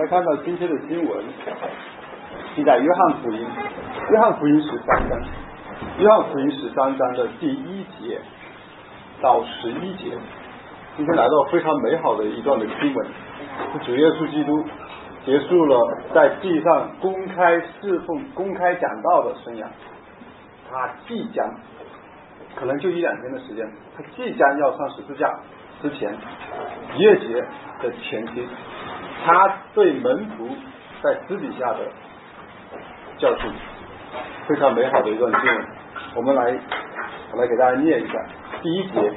来看到今天的经文，记在约翰福音13章，约翰福音13章的第1节到11节。今天来到非常美好的一段的经文，是主耶稣基督结束了在地上公开侍奉、公开讲道的生涯。他即将，可能就1-2天的时间，他即将要上十字架之前，逾越节的前期，他对门徒在私底下的教训，非常美好的一段经文。我来给大家念一下。第1节，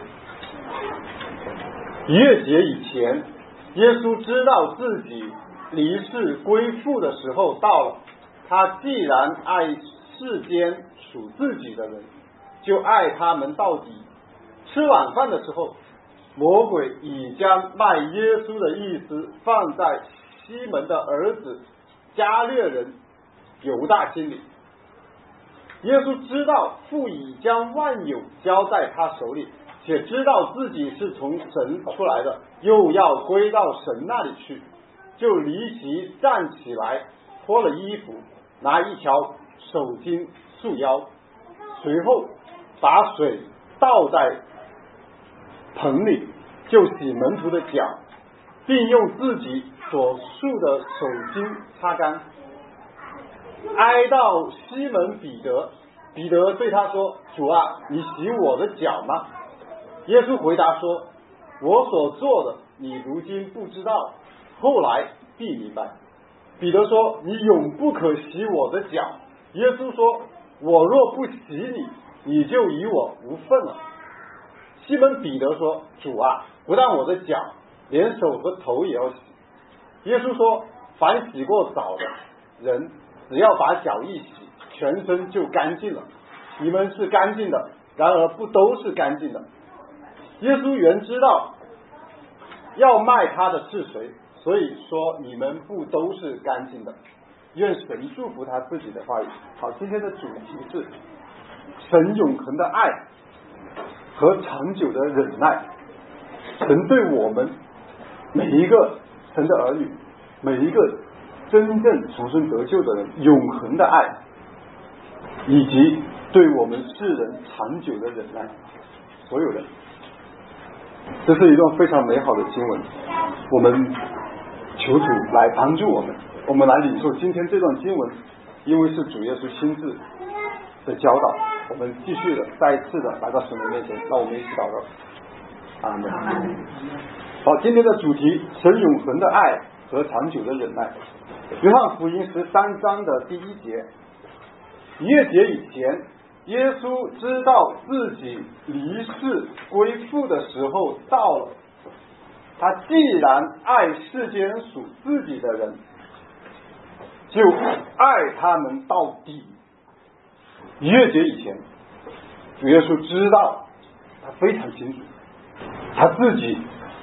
逾越节以前，耶稣知道自己离世归父的时候到了。他既然爱世间属自己的人，就爱他们到底。吃晚饭的时候，魔鬼已将卖耶稣的意思放在西门的儿子加略人犹大心里。耶稣知道父已将万有交在他手里，且知道自己是从神出来的，又要归到神那里去，就离席站起来，脱了衣服，拿一条手巾束腰，随后把水倒在盆里，就洗门徒的脚，并用自己所束的手巾擦干。挨到西门彼得，彼得对他说：主啊，你洗我的脚吗？耶稣回答说：我所做的你如今不知道，后来必明白。彼得说：你永不可洗我的脚。耶稣说：我若不洗你，你就与我无分了。西门彼得说：主啊，不但我的脚，连手和头也要洗。耶稣说：凡洗过澡的人，只要把脚一洗，全身就干净了。你们是干净的，然而不都是干净的。耶稣原知道要卖他的是谁，所以说你们不都是干净的。愿神祝福他自己的话语。好，今天的主题是神永恒的爱和长久的忍耐。神对我们每一个神的儿女，每一个真正重生得救的人永恒的爱，以及对我们世人长久的忍耐，所有人。这是一段非常美好的经文，我们求主来帮助我们，我们来领受今天这段经文，因为是主耶稣亲自的教导。我们继续的再一次的来到神的面前，让我们一起祷告。阿们。好，今天的主题：神永恒的爱和长久的忍耐。约翰福音13章的第1节，逾越节以前，耶稣知道自己离世归父的时候到了。他既然爱世间属自己的人，就爱他们到底。逾越节以前，主耶稣知道，他非常清楚，他自己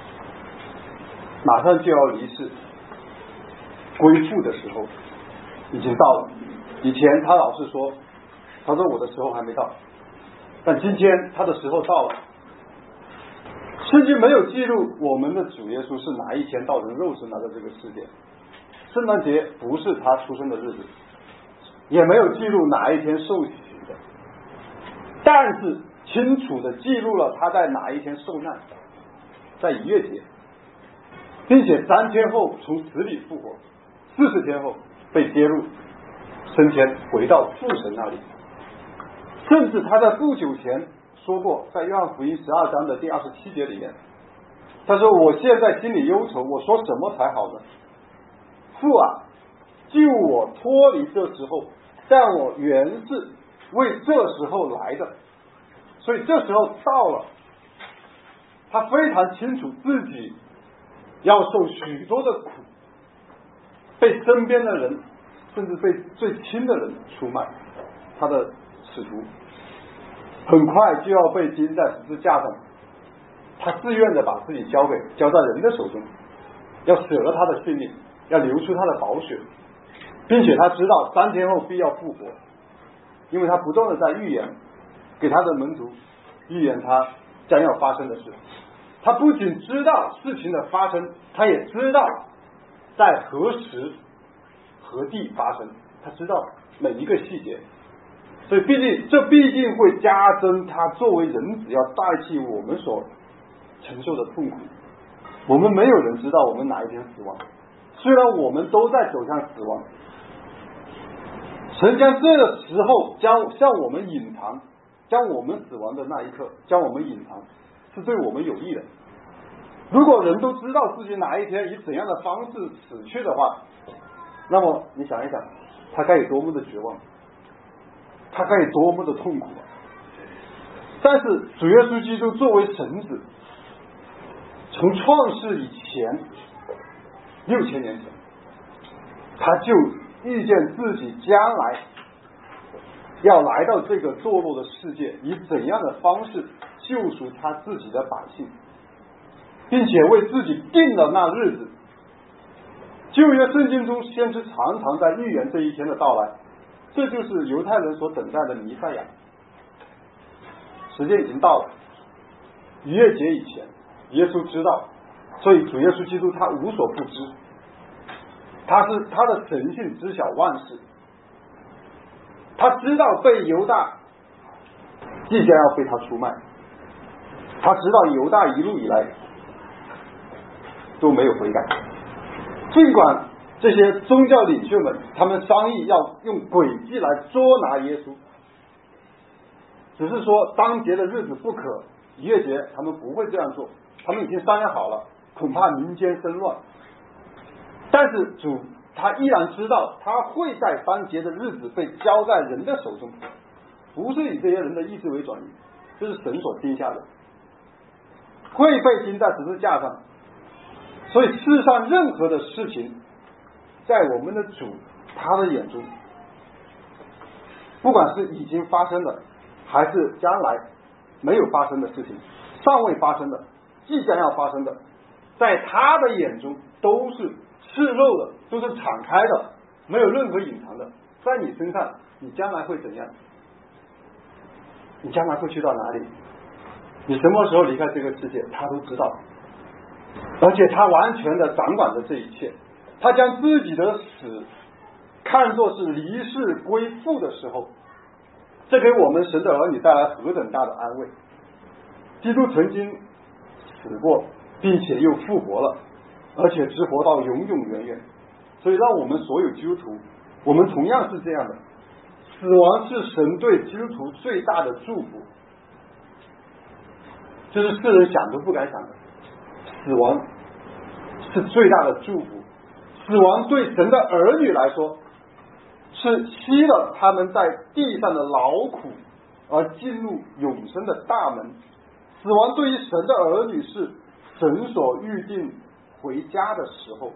马上就要离世归父的时候已经到了。以前他老是说，他说我的时候还没到，但今天他的时候到了。圣经没有记录我们的主耶稣是哪一天道成肉身来到这个世界，圣诞节不是他出生的日子，也没有记录哪一天受洗的，但是清楚的记录了他在哪一天受难，在逾越节，并且3天后从死里复活，40天后被接入升天，回到父神那里。甚至他在不久前说过，在约翰福音12章的第27节里面，他说：我现在心里忧愁，我说什么才好呢？父啊，救我脱离这时候，但我原是为这时候来的。所以这时候到了，他非常清楚自己要受许多的苦，被身边的人，甚至被最亲的人出卖，他的使徒很快就要被钉在十字架上，他自愿的把自己交在人的手中，要舍了他的性命，要流出他的宝血，并且他知道3天后必要复活，因为他不断的在预言，给他的门徒预言他将要发生的事。他不仅知道事情的发生，他也知道在何时何地发生，他知道每一个细节，所以这必定会加增他作为人子要代替我们所承受的痛苦。我们没有人知道我们哪一天死亡，虽然我们都在走向死亡，神将这个时候向我们隐藏，将我们死亡的那一刻将我们隐藏，是对我们有益的。如果人都知道自己哪一天以怎样的方式死去的话，那么你想一想，他该有多么的绝望，他该有多么的痛苦。但是主耶稣基督作为神子，从创世以前6000年前，他就预见自己将来要来到这个堕落的世界，以怎样的方式救赎他自己的百姓，并且为自己定了那日子。旧约圣经中先知常常在预言这一天的到来，这就是犹太人所等待的弥赛亚。时间已经到了，逾越节以前耶稣知道，所以主耶稣基督他无所不知，他的神性知晓万事，他知道被犹大即将要被他出卖，他知道犹大一路以来都没有悔改，尽管这些宗教领袖们他们商议要用诡计来捉拿耶稣，只是说当节的日子不可，逾越节他们不会这样做，他们已经商量好了，恐怕民间生乱。但是主他依然知道他会在当节的日子被交在人的手中，不是以这些人的意志为转移，这是神所定下的，会被钉在十字架上。所以世上任何的事情，在我们的主他的眼中，不管是已经发生的还是将来没有发生的事情，尚未发生的即将要发生的，在他的眼中都是赤露的，都是敞开的，没有任何隐藏的。在你身上，你将来会怎样？你将来会去到哪里？你什么时候离开这个世界，他都知道，而且他完全的掌管着这一切。他将自己的死看作是离世归父的时候，这给我们神的儿女带来何等大的安慰。基督曾经死过，并且又复活了，而且直活到永永远远。所以让我们所有基督徒，我们同样是这样的，死亡是神对基督徒最大的祝福，这是世人想都不敢想的。死亡是最大的祝福，死亡对神的儿女来说是吸了他们在地上的劳苦而进入永生的大门。死亡对于神的儿女是神所预定回家的时候，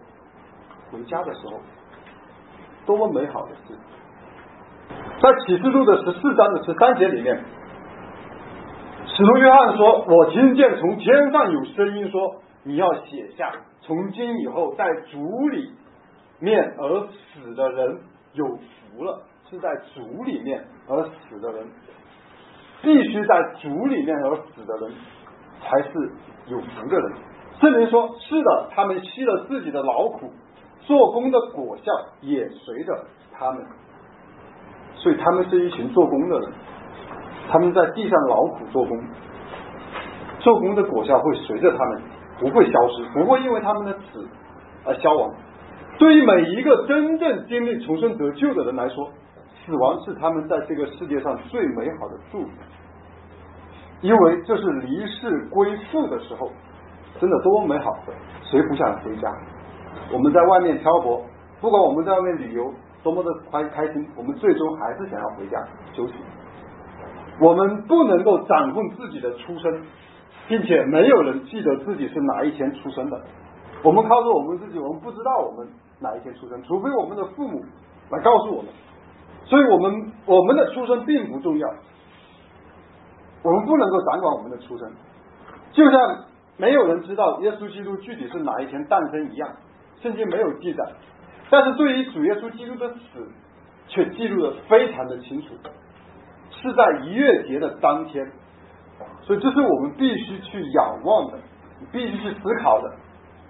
多么美好的事。在启示录的14章的13节里面，使徒约翰说，我听见从天上有声音说，你要写下，从今以后在主里面而死的人有福了。是在主里面而死的人，必须在主里面而死的人才是有福的人。圣灵说，是的，他们吸了自己的劳苦，做工的果效也随着他们。所以他们是一群做工的人，他们在地上劳苦做工，做工的果效会随着他们，不会消失，不会因为他们的死而消亡。对于每一个真正经历重生得救的人来说，死亡是他们在这个世界上最美好的祝福，因为这是离世归父的时候，真的多么美好，谁不想回家？我们在外面漂泊，不管我们在外面旅游多么的开心，我们最终还是想要回家休息。我们不能够掌控自己的出生，并且没有人记得自己是哪一天出生的。我们靠着我们自己，我们不知道我们哪一天出生，除非我们的父母来告诉我们。所以我们的出生并不重要，我们不能够掌管我们的出生，就像没有人知道耶稣基督具体是哪一天诞生一样，圣经没有记载。但是对于主耶稣基督的死却记录得非常的清楚，是在逾越节的当天。所以这是我们必须去仰望的，必须去思考的。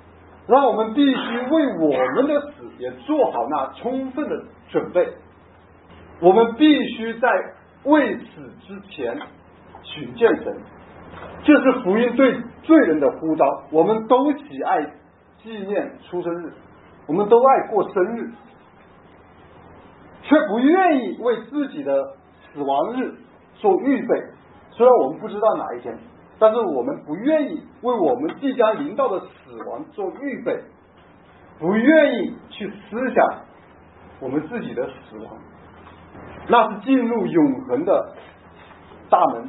让我们必须为我们的死也做好那充分的准备。我们必须在为死之前寻见神，这是福音对罪人的呼召。我们都喜爱纪念出生日，我们都爱过生日，却不愿意为自己的死亡日做预备。虽然我们不知道哪一天，但是我们不愿意为我们即将临到的死亡做预备，不愿意去思想我们自己的死亡，那是进入永恒的大门。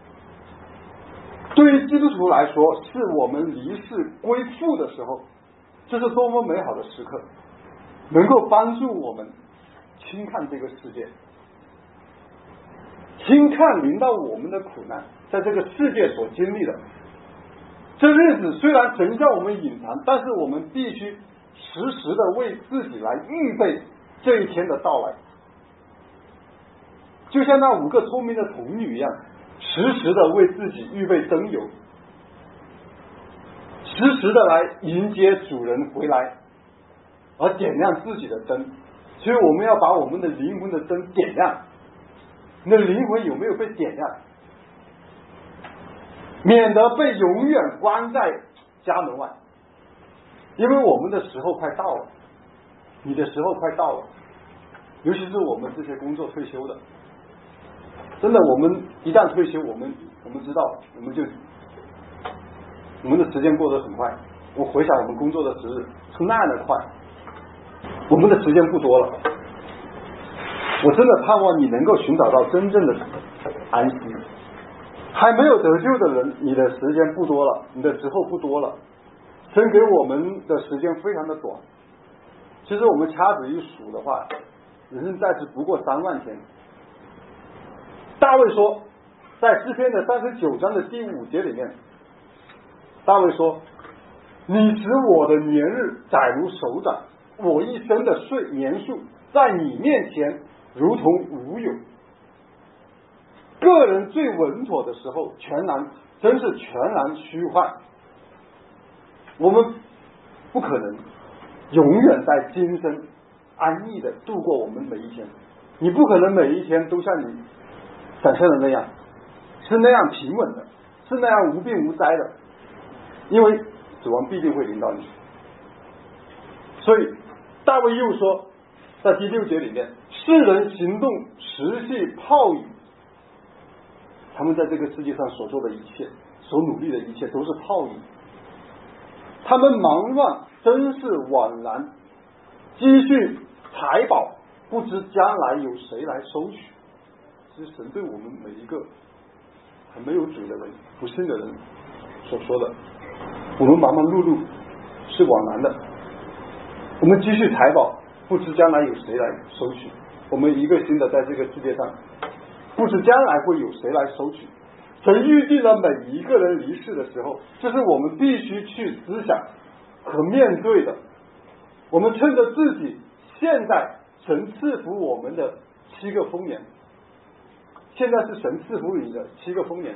对于基督徒来说，是我们离世归父的时候，这是多么美好的时刻，能够帮助我们轻看这个世界，轻看临到我们的苦难，在这个世界所经历的这日子，虽然神向我们隐藏，但是我们必须时时的为自己来预备这一天的到来，就像那5个聪明的童女一样，时时的为自己预备灯油，时时的来迎接主人回来，而点亮自己的灯。所以我们要把我们的灵魂的灯点亮。你的灵魂有没有被点亮？免得被永远关在家门外。因为我们的时候快到了，你的时候快到了，尤其是我们这些工作退休的，真的，我们一旦退休，我们知道，我们的时间过得很快。我回想我们工作的时日是那样的快，我们的时间不多了。我真的盼望你能够寻找到真正的安息。还没有得救的人，你的时间不多了，你的时候不多了，神给我们的时间非常的短。其实我们掐指一数的话，人生在世不过3万天。大卫说，在诗篇的39章的第5节里面，大卫说，你使我的年日载如手掌，我一生的年数在你面前如同无有。个人最稳妥的时候，真是全然虚幻。我们不可能永远在今生安逸的度过我们每一天，你不可能每一天都像你想象的那样，是那样平稳的，是那样无病无灾的，因为死亡必定会临到你。所以大卫又说，在第6节里面，世人行动时系泡影，他们在这个世界上所做的一切，所努力的一切都是泡影，他们忙乱，真是枉然，积蓄财宝，不知将来有谁来收取。这是神对我们每一个还没有主的人、不信的人所说的。我们忙忙碌碌是枉然的，我们积蓄财宝，不知将来有谁来收取。我们一个心的在这个世界上，不知将来会有谁来收取。神预定了每一个人离世的时候，这是我们必须去思想和面对的。我们趁着自己现在神赐福我们的7个丰年，现在是神赐福你的7个丰年，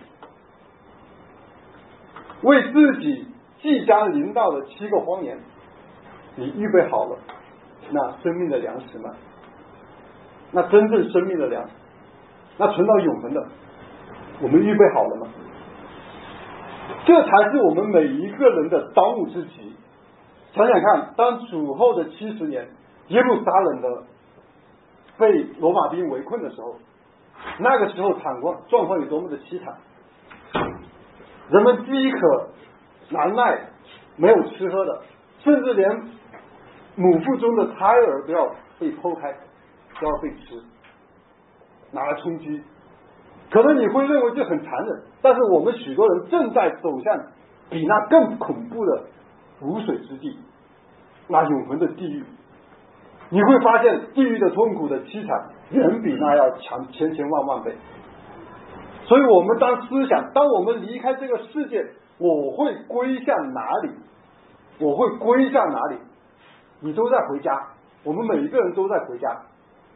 为自己即将临到的7个荒年，你预备好了那生命的粮食吗？那真正生命的粮食，那存到永恒的，我们预备好了吗？这才是我们每一个人的当务之急。想想看，当主后的70年，耶路撒冷的被罗马兵围困的时候，那个时候状况有多么的凄惨，人们饥渴难耐，没有吃喝的，甚至连母腹中的胎儿都要被剖开，都要被吃，拿来充饥。可能你会认为这很残忍，但是我们许多人正在走向比那更恐怖的无水之地，那永恒的地狱。你会发现地狱的痛苦的凄惨远比那要强千千万万倍。所以我们当思想，当我们离开这个世界，我会归向哪里？我会归向哪里？你都在回家，我们每一个人都在回家。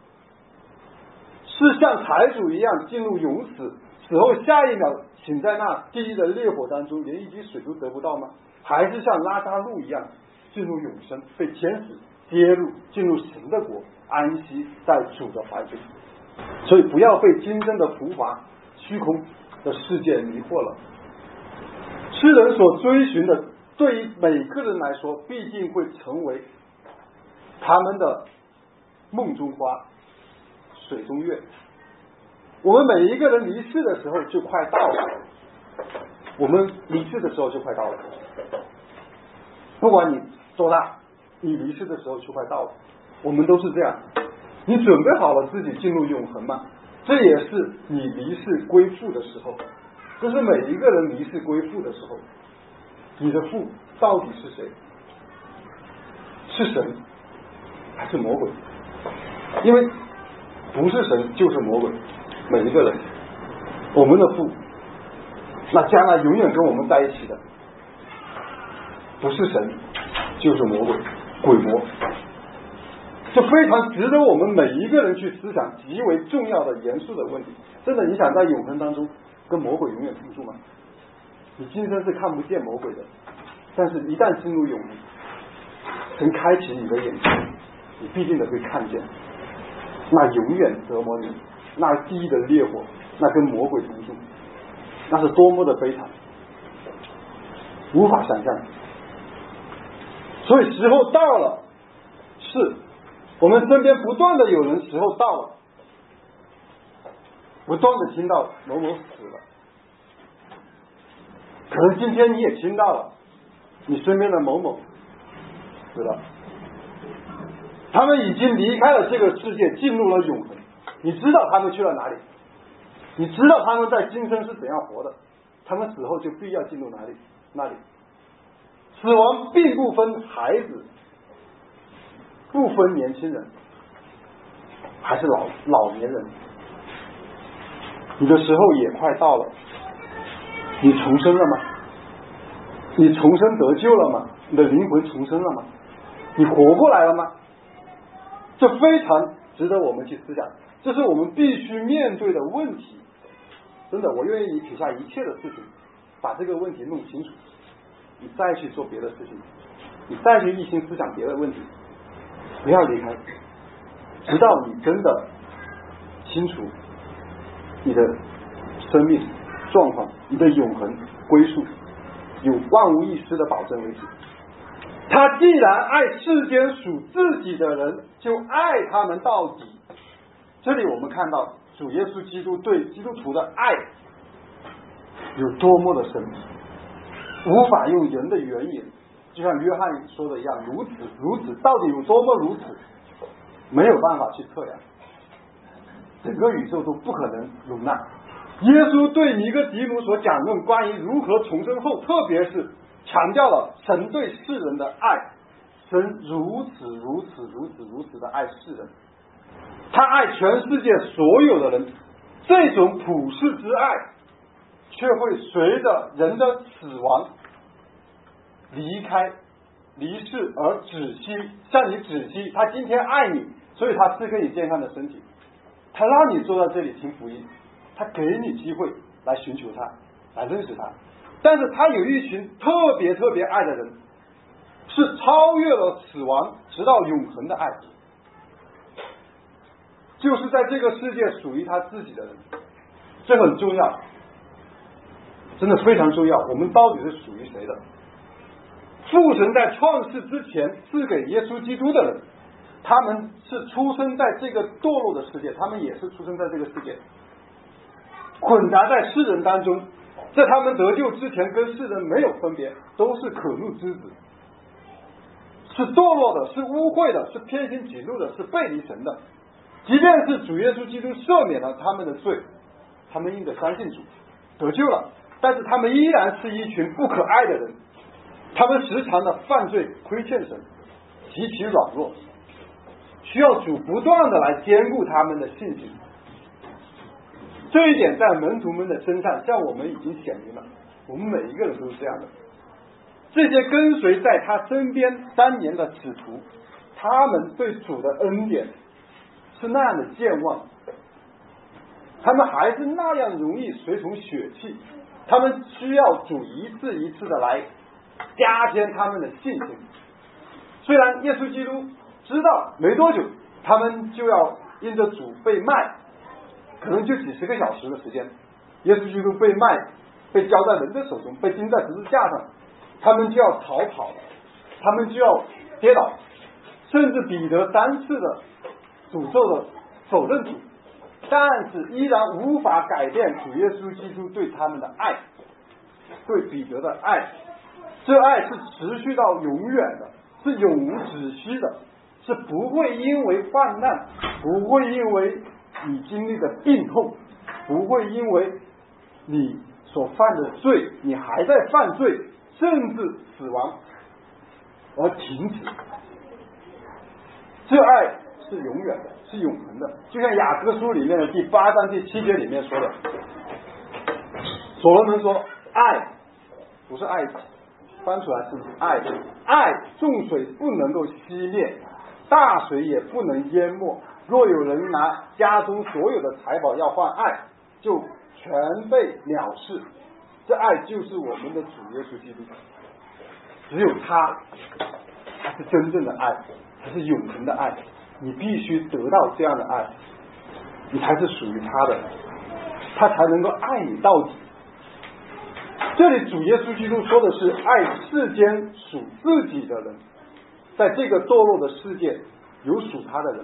是像财主一样进入永死，死后下一秒醒在那地狱的烈火当中，连一滴水都得不到吗？还是像拉撒路一样进入永生，被天使接入，进入神的国，安息在主的怀中。所以不要被今生的浮华虚空的世界迷惑了。世人所追寻的，对于每个人来说必定会成为他们的梦中花，水中月。我们每一个人离世的时候就快到了，我们离世的时候就快到了，不管你多大，你离世的时候就快到了，我们都是这样。你准备好了自己进入永恒吗？这也是你离世归父的时候，这是每一个人离世归父的时候。你的父到底是谁？是神还是魔鬼？因为不是神就是魔鬼，每一个人，我们的父，那将来永远跟我们在一起的，不是神就是魔鬼，鬼魔。这非常值得我们每一个人去思想，极为重要的严肃的问题。真的，你想在永恒当中跟魔鬼永远同住吗？你今生是看不见魔鬼的，但是一旦进入永恒，神开启你的眼睛，你必定的会看见那永远折磨你，那地狱的烈火，那跟魔鬼同住，那是多么的悲惨，无法想象。所以时候到了，是我们身边不断的有人时候到了，不断的听到某某死了，可能今天你也听到了你身边的某某死了，他们已经离开了这个世界，进入了永恒。你知道他们去了哪里？你知道他们在今生是怎样活的？他们死后就必要进入哪里？那里。死亡并不分孩子，不分年轻人，还是老年人。你的时候也快到了，你重生了吗？你重生得救了吗？你的灵魂重生了吗？你活过来了吗？这非常值得我们去思想，这是我们必须面对的问题。真的，我愿意你撇下一切的事情，把这个问题弄清楚，你再去做别的事情，你再去一心思想别的问题，不要离开，直到你真的清楚你的生命状况，你的永恒归宿，有万无一失的保证为止。他既然爱世间属自己的人，就爱他们到底。这里我们看到主耶稣基督对基督徒的爱有多么的深，无法用人的原言，就像约翰说的一样，如此如此，到底有多么如此，没有办法去测量，整个宇宙都不可能容纳。耶稣对尼哥底母所讲论关于如何重生后，特别是强调了神对世人的爱，神如此如此如此如此的爱世人，他爱全世界所有的人，这种普世之爱却会随着人的死亡离世而止息，向你止息。他今天爱你，所以他赐给你健康的身体，他让你坐在这里听福音，他给你机会来寻求他，来认识他。但是他有一群特别特别爱的人，是超越了死亡直到永恒的爱，就是在这个世界属于他自己的人。这很重要，真的非常重要，我们到底是属于谁的？父神在创世之前赐给耶稣基督的人，他们是出生在这个堕落的世界，他们也是出生在这个世界，混杂在世人当中，在他们得救之前跟世人没有分别，都是可怒之子，是堕落的，是污秽的，是偏行己路的，是背离神的。即便是主耶稣基督赦免了他们的罪，他们因着相信主得救了，但是他们依然是一群不可爱的人，他们时常的犯罪亏欠神，极其软弱，需要主不断的来坚固他们的信心。这一点在门徒们的身上向我们已经显明了，我们每一个人都是这样的。这些跟随在他身边3年的使徒，他们对主的恩典是那样的健忘，他们还是那样容易随从血气，他们需要主一次一次的来加添他们的信心。 虽然耶稣基督知道没多久他们就要因着主被卖，可能就几十个小时的时间，耶稣基督被卖，被交在人的手中，被钉在十字架上，他们就要逃跑了，他们就要跌倒，甚至彼得3次的诅咒的否认主，但是依然无法改变主耶稣基督对他们的爱，对彼得的爱。这爱是持续到永远的，是永无止息的，是不会因为患难，不会因为你经历的病痛，不会因为你所犯的罪，你还在犯罪，甚至死亡而停止。这爱是永远的，是永恒的，就像雅各书里面的第8章第7节里面说的，所罗门说，爱不是爱翻出来是爱，爱众水不能够熄灭，大水也不能淹没，若有人拿家中所有的财宝要换爱，就全被藐视。这爱就是我们的主耶稣基督，只有他才是真正的爱，才是永恒的爱，你必须得到这样的爱，你才是属于他的，他才能够爱你到底。这里主耶稣基督说的是爱世间属自己的人，在这个堕落的世界有属他的人，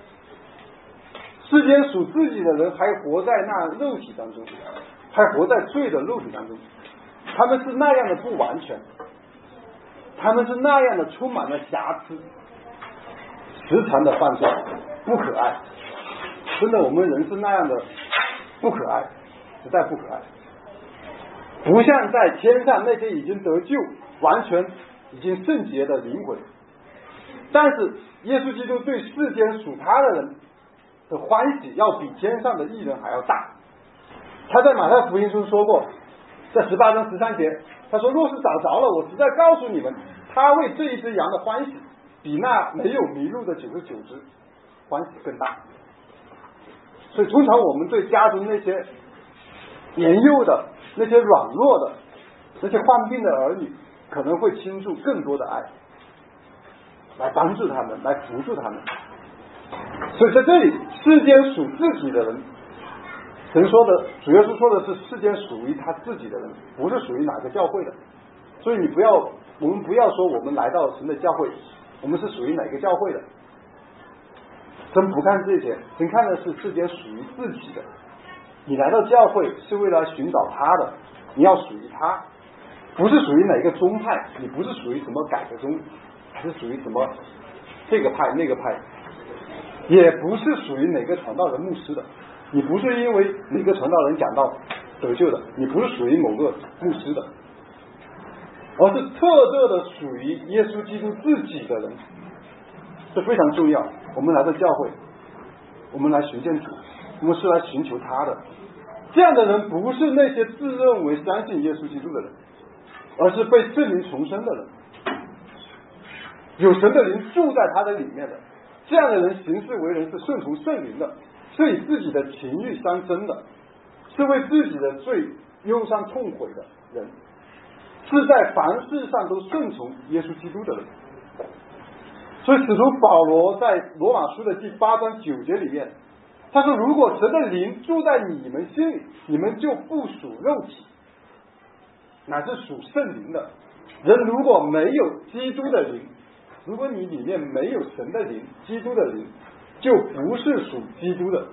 世间属自己的人还活在那肉体当中，还活在罪的肉体当中，他们是那样的不完全，他们是那样的充满了瑕疵，时常的犯罪，不可爱。真的，我们人是那样的不可爱，实在不可爱，不像在天上那些已经得救完全已经圣洁的灵魂。但是耶稣基督对世间属他的人的欢喜要比天上的义人还要大。他在马太福音中说过，在18章13节，他说，若是找着了，我实在告诉你们，他为这一只羊的欢喜比那没有迷路的99只欢喜更大。所以通常我们对家中那些年幼的，那些软弱的，那些患病的儿女，可能会倾注更多的爱，来帮助他们，来扶助他们。所以在这里，世间属自己的人，神说的，主耶稣说的是世间属于他自己的人，不是属于哪个教会的。所以我们不要说我们来到神的教会，我们是属于哪个教会的。神不看这些，神看的是世间属于自己的。你来到教会是为了寻找他的，你要属于他，不是属于哪个宗派，你不是属于什么改革宗，还是属于什么这个派那个派，也不是属于哪个传道人牧师的，你不是因为哪个传道人讲道得救的，你不是属于某个牧师的，而是特特的属于耶稣基督自己的人。这非常重要。我们来到教会，我们来寻见主，我们是来寻求他的。这样的人不是那些自认为相信耶稣基督的人，而是被圣灵重生的人，有神的灵住在他的里面的。这样的人行事为人是顺从圣灵的，是以自己的情欲相争的，是为自己的罪忧伤痛悔的人，是在凡事上都顺从耶稣基督的人。所以使徒保罗在罗马书的第8章9节里面，他说，如果神的灵住在你们心里，你们就不属肉体，乃是属圣灵的。人如果没有基督的灵，如果你里面没有神的灵，基督的灵，就不是属基督的。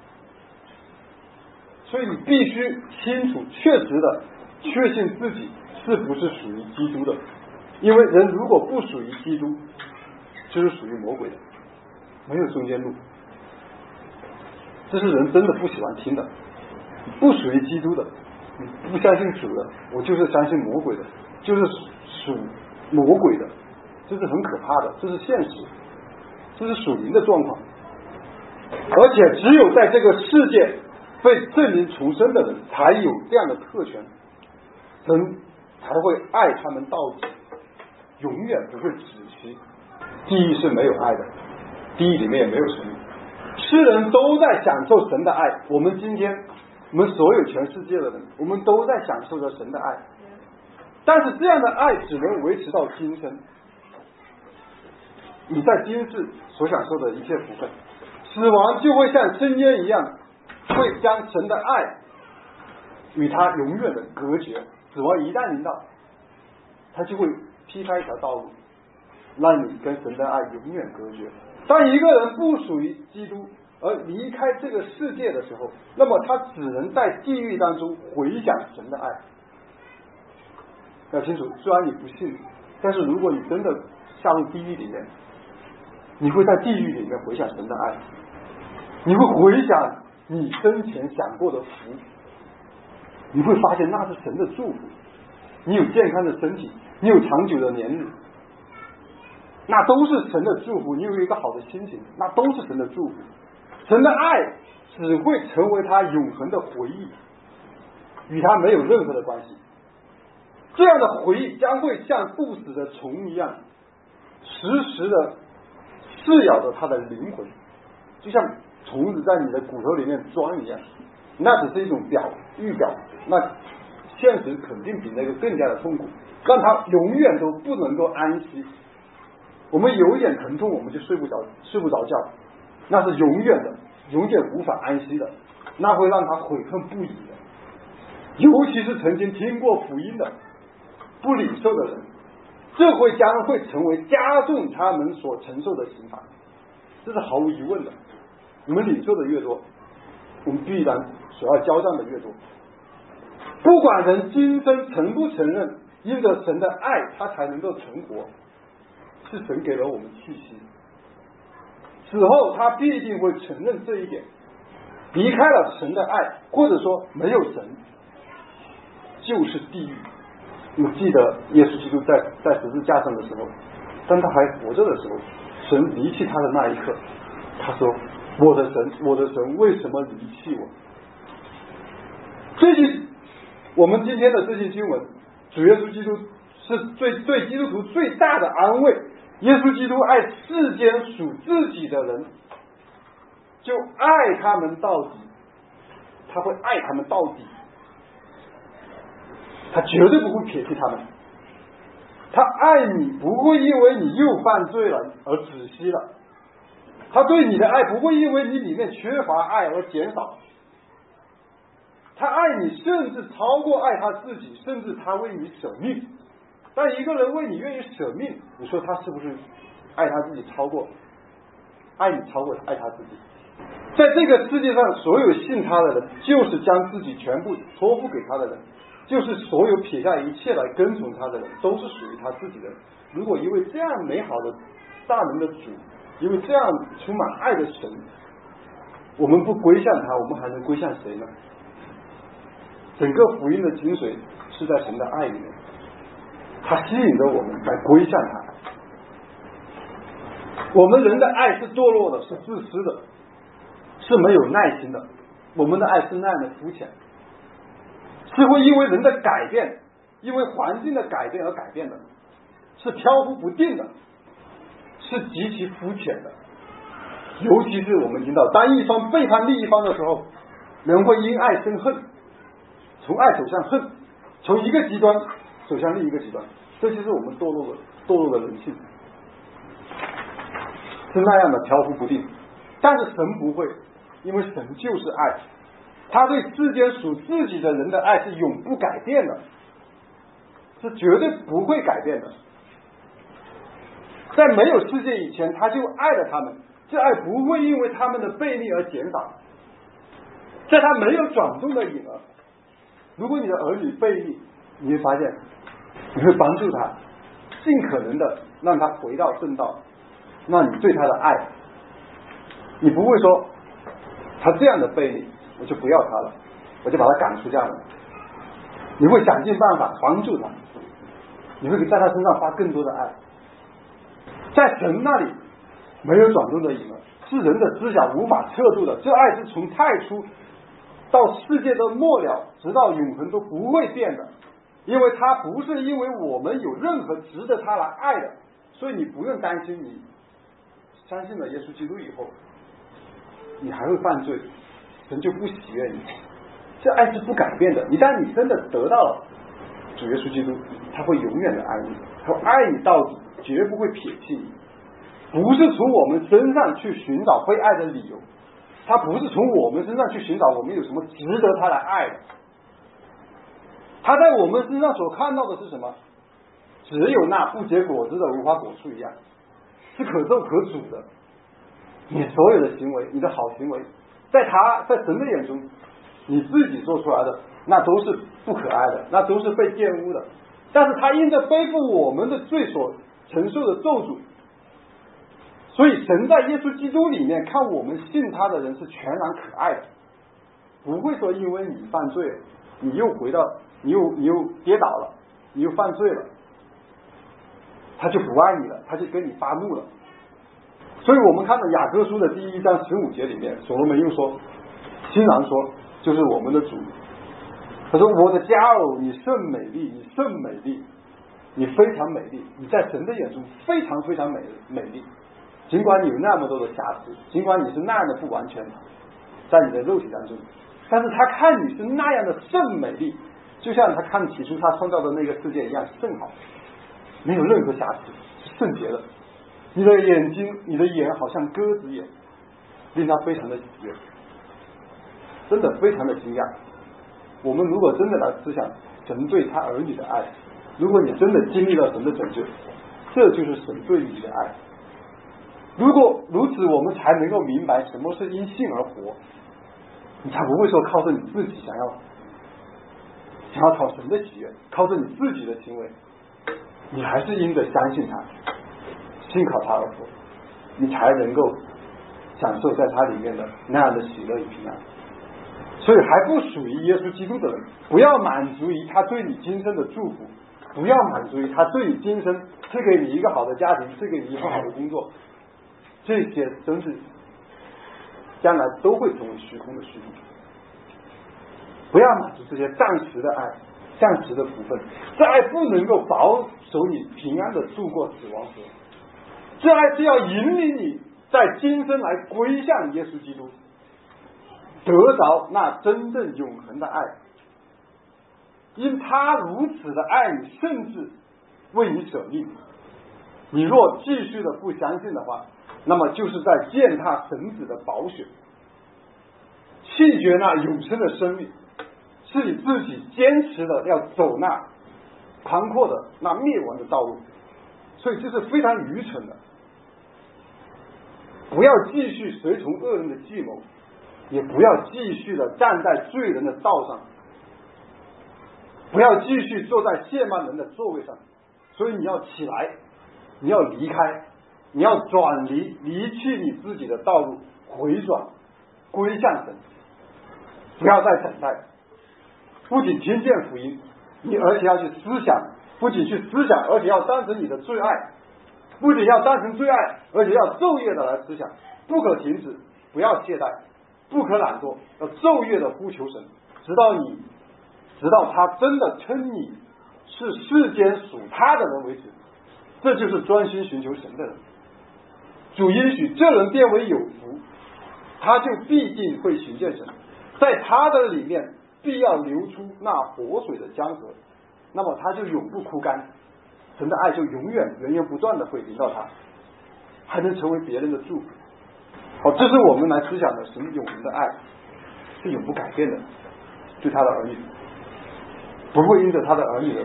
所以你必须清楚确实的确信自己是不是属于基督的，因为人如果不属于基督，就是属于魔鬼的，没有中间路。这是人真的不喜欢听的。不属于基督的，你不相信主的，我就是相信魔鬼的，就是属魔鬼的，这是很可怕的，这是现实，这是属灵的状况。而且只有在这个世界被圣灵重生的人才有这样的特权，神才会爱他们到底，永远不会止息。地狱是没有爱的，地狱里面也没有神。世人都在享受神的爱，我们今天我们所有全世界的人，我们都在享受着神的爱，但是这样的爱只能维持到今生。 你在今世所享受的一切福分。死亡就会像深渊一样，会将神的爱与他永远的隔绝。死亡一旦临到，他就会劈开一条道路，让你跟神的爱永远隔绝。当一个人不属于基督而离开这个世界的时候，那么他只能在地狱当中回想神的爱。要清楚，虽然你不信，但是如果你真的下入地狱里面，你会在地狱里面回想神的爱，你会回想你生前享过的福，你会发现那是神的祝福。你有健康的身体，你有长久的年日，那都是神的祝福。你有一个好的心情，那都是神的祝福。神的爱只会成为他永恒的回忆，与他没有任何的关系。这样的回忆将会像不死的虫一样，时时的噬咬着他的灵魂，就像虫子在你的骨头里面钻一样。那只是一种预表，那现实肯定比那个更加的痛苦，让他永远都不能够安息。我们有一点疼痛，我们就睡不着觉，那是永远的，永远无法安息的，那会让他悔恨不已的。尤其是曾经听过福音的不领受的人，这将会成为加重他们所承受的刑罚，这是毫无疑问的。我们领受的越多，我们必然所要交账的越多。不管人今生承不承认，因着神的爱他才能够存活，是神给了我们气息，死后他必定会承认这一点。离开了神的爱，或者说没有神，就是地狱。我们记得耶稣基督在十字架上的时候，当他还活着的时候，神离弃他的那一刻，他说：我的神，我的神，为什么离弃我？我们今天的这些经文，主耶稣基督是对基督徒最大的安慰。耶稣基督爱世间属自己的人，就爱他们到底，他会爱他们到底，他绝对不会撇弃他们。他爱你不会因为你又犯罪了而止息了，他对你的爱不会因为你里面缺乏爱而减少。他爱你甚至超过爱他自己，甚至他为你舍命。但一个人为你愿意舍命，你说他是不是爱他自己爱你超过爱他自己？在这个世界上，所有信他的人，就是将自己全部托付给他的人，就是所有撇下一切来跟从他的人，都是属于他自己的人。如果因为这样美好的大能的主，因为这样充满爱的神，我们不归向他，我们还能归向谁呢？整个福音的精髓是在神的爱里面，他吸引着我们来归向他。我们人的爱是堕落的，是自私的，是没有耐心的。我们的爱是那样的肤浅，是会因为人的改变，因为环境的改变而改变的，是飘忽不定的，是极其肤浅的。尤其是我们听到当一方背叛另一方的时候，人会因爱生恨，从爱走向恨，从一个极端走向另一个极端。这就是我们堕落的人性，是那样的飘忽不定。但是神不会，因为神就是爱，他对世间属自己的人的爱是永不改变的，是绝对不会改变的。在没有世界以前，他就爱了他们，这爱不会因为他们的悖逆而减少。在他没有转动的影儿，如果你的儿女悖逆，你会发现你会帮助他，尽可能的让他回到正道。那你对他的爱，你不会说他这样的悖逆我就不要他了，我就把他赶出家门。你会想尽办法帮助他，你会在他身上发更多的爱。在神那里没有转动的影儿，是人的知晓无法测度的。这爱是从太初到世界的末了，直到永恒都不会变的。因为他不是因为我们有任何值得他来爱的，所以你不用担心，你相信了耶稣基督以后你还会犯罪，神就不喜悦你。这爱是不改变的。一旦你真的得到了主耶稣基督，他会永远的爱你，他会爱你到底，绝不会撇弃你。 不是从我们身上去寻找被爱的理由，他不是从我们身上去寻找我们有什么值得他来爱的，他在我们身上所看到的是什么？只有那不结果子的无花果树一样，是可咒可诅的。你所有的行为，你的好行为，在神的眼中，你自己做出来的那都是不可爱的，那都是被玷污的。但是他因着背负我们的罪所承受的咒诅，所以神在耶稣基督里面看我们信他的人是全然可爱的，不会说因为你犯罪了，你又跌倒了，你又犯罪了，他就不爱你了，他就跟你发怒了。所以我们看到雅各书的第1章15节里面，所罗门又说，新郎说，就是我们的主，他说我的佳偶，你甚美丽，你甚美丽，你非常美丽，你在神的眼中非常非常美丽，尽管你有那么多的瑕疵，尽管你是那样的不完全，在你的肉体当中，但是他看你是那样的甚美丽，就像他看起初他创造的那个世界一样甚好，没有任何瑕疵，是圣洁的。你的眼睛，你的眼好像鸽子眼，令他非常的喜悦，真的非常的惊讶。我们如果真的来思想神对他儿女的爱，如果你真的经历了神的拯救，这就是神对你的爱。如果如此，我们才能够明白什么是因信而活，你才不会说靠着你自己想要讨神的喜悦，靠着你自己的行为，你还是因着相信他，信靠他而活，你才能够享受在他里面的那样的喜乐与平安。所以还不属于耶稣基督的人，不要满足于他对你今生的祝福，不要满足于他对你今生赐给你一个好的家庭，赐给你一份好的工作，这些真是将来都会成为虚空的虚空。不要满足这些暂时的爱，暂时的福分，这爱不能够保守你平安的度过死亡河，这爱是要引领你在今生来归向耶稣基督，得着那真正永恒的爱。因他如此的爱你，甚至为你舍命，你若继续的不相信的话，那么就是在践踏神子的宝血，弃绝那永生的生命，是你自己坚持的要走那宽阔的那灭亡的道路。所以这是非常愚蠢的。不要继续随从恶人的计谋，也不要继续的站在罪人的道上，不要继续坐在亵慢人的座位上。所以你要起来，你要离开，你要转离，离弃你自己的道路，回转归向神，不要再等待。不仅听见福音，你而且要去思想，不仅去思想，而且要当成你的最爱，不仅要当成最爱，而且要昼夜的来思想，不可停止，不要懈怠，不可懒惰，要昼夜的呼求神，直到他真的称你是世间属他的人为止。这就是专心寻求神的人。主应许这人变为有福，他就必定会寻见神，在他的里面必要流出那活水的江河，那么他就永不枯干，神的爱就永远源源不断的会临到他，还能成为别人的祝福。好，这是我们来思想的神永恒的爱，是永不改变的，对他的儿女，不会因着他的儿女的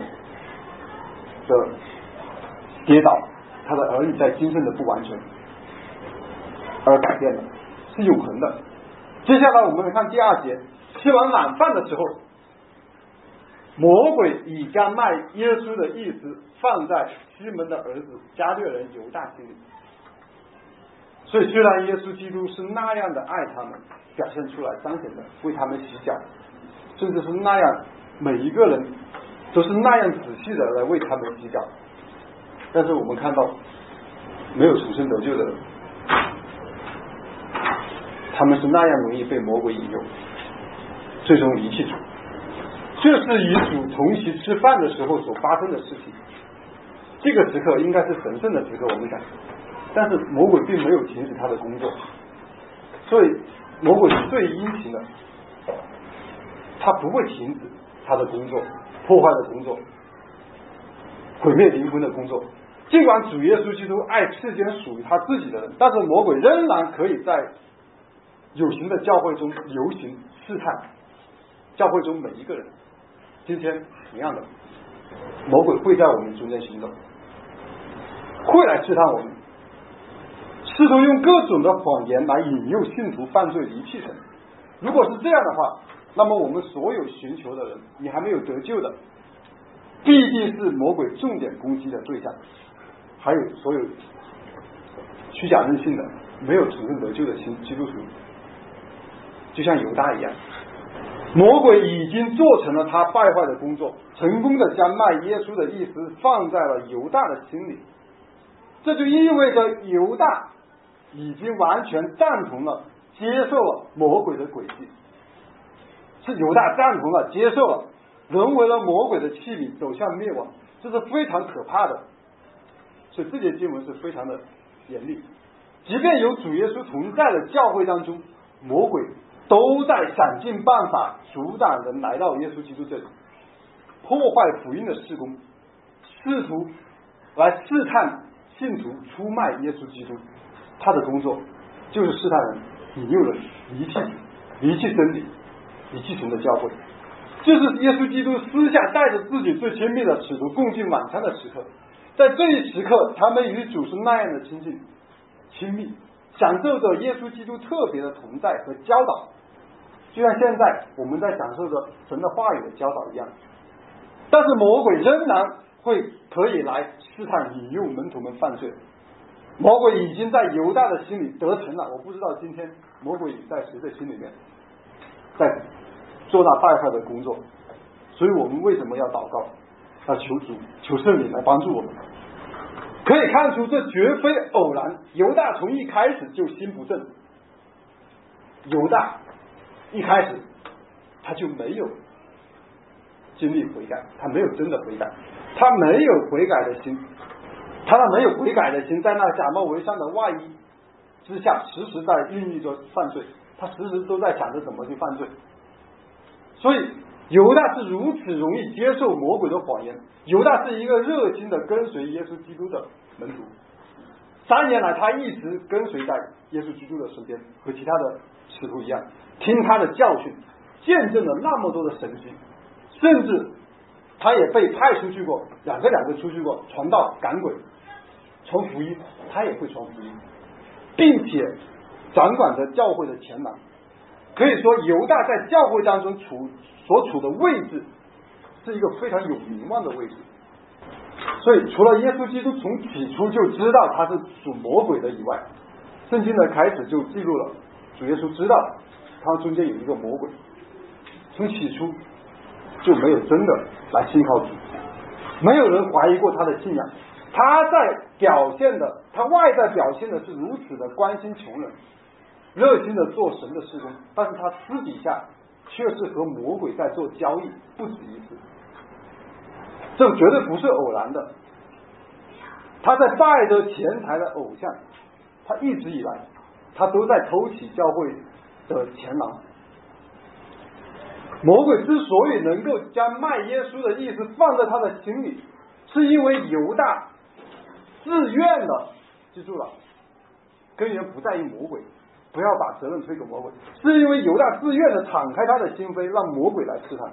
跌倒，他的儿女在今生的不完全而改变的，是永恒的。接下来我们来看第2节，吃完晚饭的时候，魔鬼以将卖耶稣的意思放在西门的儿子加略人犹大心里。所以虽然耶稣基督是那样的爱他们，表现出来彰显的为他们洗脚，甚至是那样每一个人都是那样仔细的来为他们洗脚，但是我们看到没有重生得救的人，他们是那样容易被魔鬼引诱，最终离弃主。这是与主同席吃饭的时候所发生的事情。这个时刻应该是神圣的时刻，我们讲，但是魔鬼并没有停止他的工作，所以魔鬼是最殷勤的，他不会停止他的工作，破坏的工作，毁灭灵魂的工作。 尽管主耶稣基督爱世间属于他自己的人，但是魔鬼仍然可以在有形的教会中流行试探教会中每一个人。今天同样的，魔鬼会在我们中间行走，会来试探我们，试图用各种的谎言来引诱信徒犯罪离弃神。如果是这样的话，那么我们所有寻求的人，你还没有得救的，必定是魔鬼重点攻击的对象。还有所有虚假任性的没有承认得救的基督徒，就像犹大一样，魔鬼已经做成了他败坏的工作，成功的将卖耶稣的意思放在了犹大的心里。这就意味着犹大已经完全赞同了，接受了魔鬼的诡计，是犹大赞同了，接受了，沦为了魔鬼的器皿，走向灭亡。这是非常可怕的。所以这节经文是非常的严厉，即便有主耶稣同在的教会当中，魔鬼都在想尽办法阻挡人来到耶稣基督这里，破坏福音的事工，试图来试探信徒出卖耶稣基督。他的工作就是试探人，引诱人离弃真理，离弃神的教会。这是耶稣基督私下带着自己最亲密的使徒共进晚餐的时刻，在这一时刻，他们与主是那样的亲密，享受着耶稣基督特别的同在和教导，就像现在我们在享受着神的话语的教导一样。但是魔鬼仍然可以来试探引诱门徒们犯罪。魔鬼已经在犹大的心里得逞了，我不知道今天魔鬼在谁的心里面在做那败坏的工作。所以我们为什么要祷告，要求主求圣灵来帮助我们？可以看出这绝非偶然，犹大从一开始就心不正，犹大一开始他就没有经历悔改，他没有真的悔改，他没有悔改的心，他那没有悔改的心，在那假冒为善的外衣之下，时时在孕育着犯罪，他时时都在想着怎么去犯罪。所以犹大是如此容易接受魔鬼的谎言。犹大是一个热心的跟随耶稣基督的门徒，3年来他一直跟随在耶稣基督的身边，和其他的使徒一样，听他的教训，见证了那么多的神迹，甚至他也被派出去过，两个出去过，传道赶鬼传福音，他也会传福音，并且掌管着教会的前廊。可以说犹大在教会当中所处的位置是一个非常有名望的位置。所以除了耶稣基督从起初就知道他是属魔鬼的以外，圣经的开始就记录了主耶稣知道他中间有一个魔鬼，从起初就没有真的来信靠主，没有人怀疑过他的信仰。他外在表现的是如此的关心穷人，热心的做神的事工，但是他私底下却是和魔鬼在做交易，不止一次。这绝对不是偶然的。他在拜着钱财的偶像，他一直以来他都在偷取教会的钱囊。魔鬼之所以能够将卖耶稣的意思放在他的心里，是因为犹大自愿的，记住了，根源不在于魔鬼，不要把责任推给魔鬼，是因为犹大自愿的敞开他的心扉，让魔鬼来试探，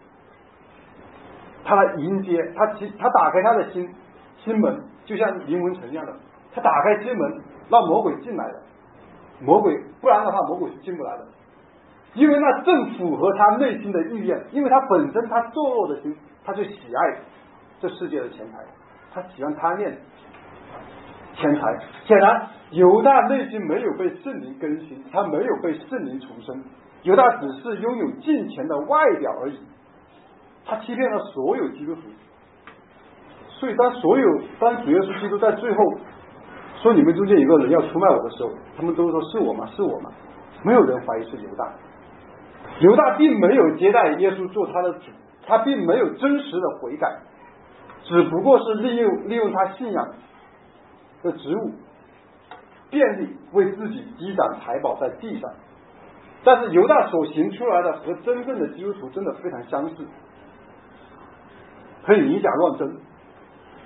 他来迎接他打开他的心门，就像灵魂城一样的，他打开心门让魔鬼进来的。不然的话魔鬼是进不来的，因为那正符合他内心的意愿，因为他本身他堕落的心，他就喜爱这世界的钱财，他喜欢贪恋钱财。显然犹大内心没有被圣灵更新，他没有被圣灵重生，犹大只是拥有敬虔的外表而已，他欺骗了所有基督徒。所以当主耶稣基督在最后说你们中间有个人要出卖我的时候，他们都说是我吗？是我吗？没有人怀疑是犹大。犹大并没有接待耶稣做他的主，他并没有真实的悔改，只不过是利用他信仰的职务便利为自己积攒财宝在地上。但是犹大所行出来的和真正的基督徒真的非常相似，可以以假乱真。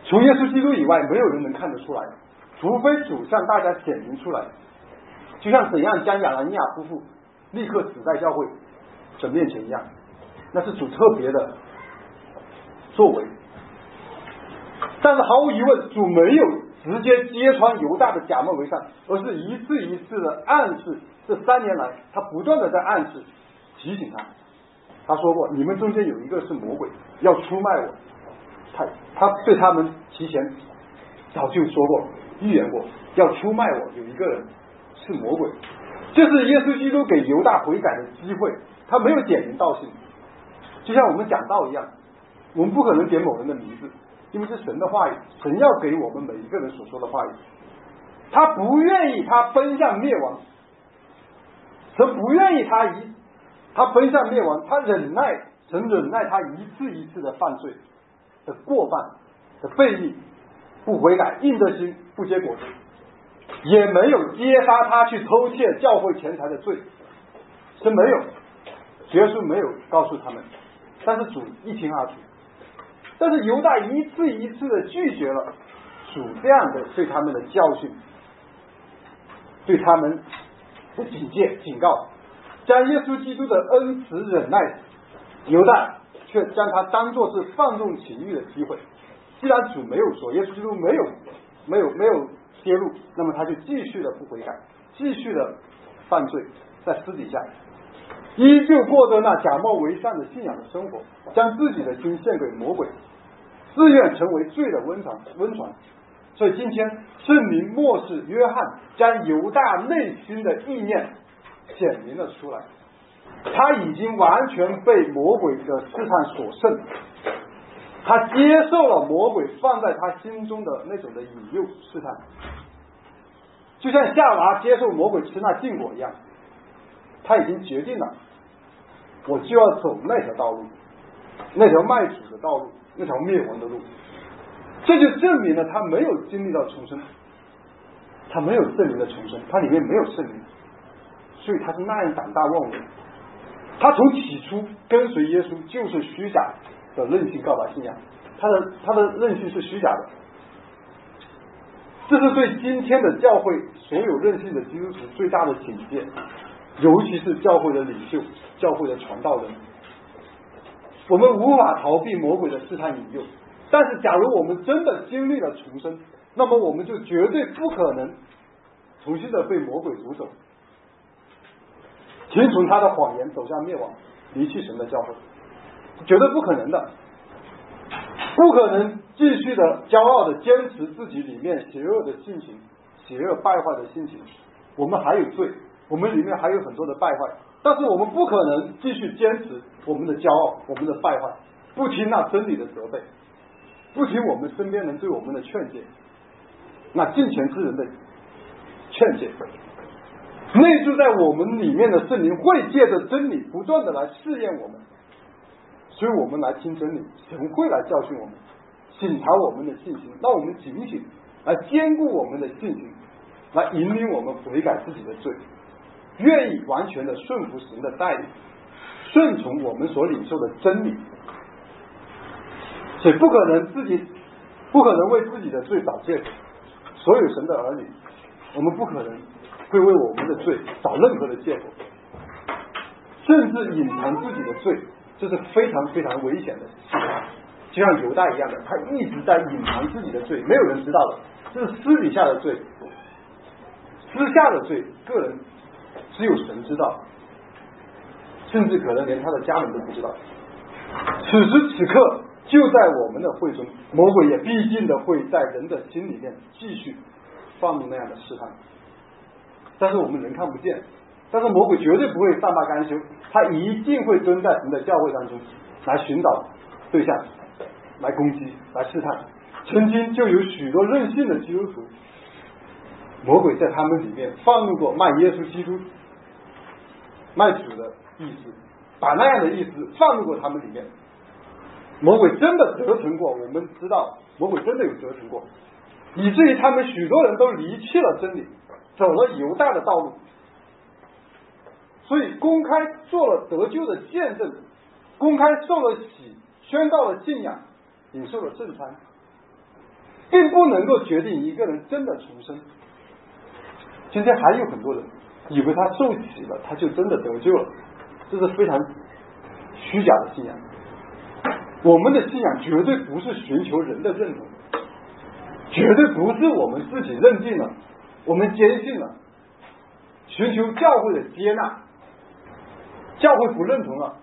除耶稣基督以外，没有人能看得出来，除非主向大家显明出来。就像怎样将亚拿尼亚夫妇立刻死在教会的面前一样，那是主特别的作为。但是毫无疑问，主没有直接揭穿犹大的假冒为善，而是一次一次的暗示。这3年来，他不断的在暗示提醒他。他说过，你们中间有一个是魔鬼，要出卖我。他对他们提前早就说过，预言过，要出卖我，有一个人是魔鬼。这是耶稣基督给犹大悔改的机会，他没有点名道姓，就像我们讲道一样，我们不可能点某人的名字，因为是神的话语，神要给我们每一个人所说的话语。他不愿意他奔向灭亡，神不愿意他奔向灭亡，神忍耐他一次一次的犯罪的过犯的悖逆，不悔改，硬着心不结果子，也没有揭发他去偷窃教会钱财的罪，神没有，耶稣没有告诉他们，但是主一清二楚。但是犹大一次一次的拒绝了主这样的对他们的教训，对他们的警戒警告，将耶稣基督的恩慈忍耐，犹大却将它当作是放纵情欲的机会。既然主没有说，耶稣基督没有揭露，那么他就继续的不悔改，继续的犯罪，在私底下依旧过着那假冒为善的信仰的生活，将自己的心献给魔鬼，自愿成为罪的温床。所以今天圣灵默示约翰，将犹大内心的意念显明了出来。他已经完全被魔鬼的试探所胜，他接受了魔鬼放在他心中的那种的引诱试探，就像夏娃接受魔鬼吃那禁果一样，他已经决定了，我就要走那条道路，那条卖主的道路，那条灭亡的路。这就证明了他没有经历到重生，他没有圣灵的重生，他里面没有圣灵，所以他是那样胆大妄为。他从起初跟随耶稣就是虚假的任性告白信仰，他的任性是虚假的。这是对今天的教会所有任性的基督徒最大的警戒，尤其是教会的领袖、教会的传道人。我们无法逃避魔鬼的试探引诱，但是假如我们真的经历了重生，那么我们就绝对不可能重新的被魔鬼掳走，听从他的谎言走向灭亡，离弃神的教会，绝对不可能的。不可能继续的骄傲的坚持自己里面邪恶的性情，邪恶败坏的性情。我们还有罪，我们里面还有很多的败坏，但是我们不可能继续坚持我们的骄傲，我们的败坏，不听那真理的责备，不听我们身边人对我们的劝诫，那敬虔之人的劝诫。内住在我们里面的圣灵会借着真理不断的来试验我们，所以我们来听真理，神会来教训我们，审查我们的信心，让我们警醒，来坚固我们的信心，来引领我们悔改自己的罪，愿意完全的顺服神的带领，顺从我们所领受的真理。所以不可能为自己的罪找借口。所有神的儿女，我们不可能会为我们的罪找任何的借口，甚至隐藏自己的罪，这是非常非常危险的事情。就像犹大一样的，他一直在隐藏自己的罪，没有人知道的，这是私底下的罪，私下的罪，个人只有神知道，甚至可能连他的家人都不知道。此时此刻就在我们的会中，魔鬼也必定的会在人的心里面继续放纵那样的试探，但是我们人看不见，但是魔鬼绝对不会善罢甘休，他一定会蹲在神的教会当中来寻找对象，来攻击，来试探。曾经就有许多任性的基督徒，魔鬼在他们里面放入过卖耶稣基督、卖主的意思，把那样的意思放入过他们里面。魔鬼真的得逞过，我们知道魔鬼真的有得逞过，以至于他们许多人都离弃了真理，走了犹大的道路，所以公开做了得救的见证，公开受了洗，宣告了信仰，领受了圣餐， 并不能够决定一个人真的重生。今天还有很多人以为他受洗了他就真的得救了，这是非常虚假的信仰。我们的信仰绝对不是寻求人的认同，绝对不是我们自己认定了，我们坚信了，寻求教会的接纳，教会不认同了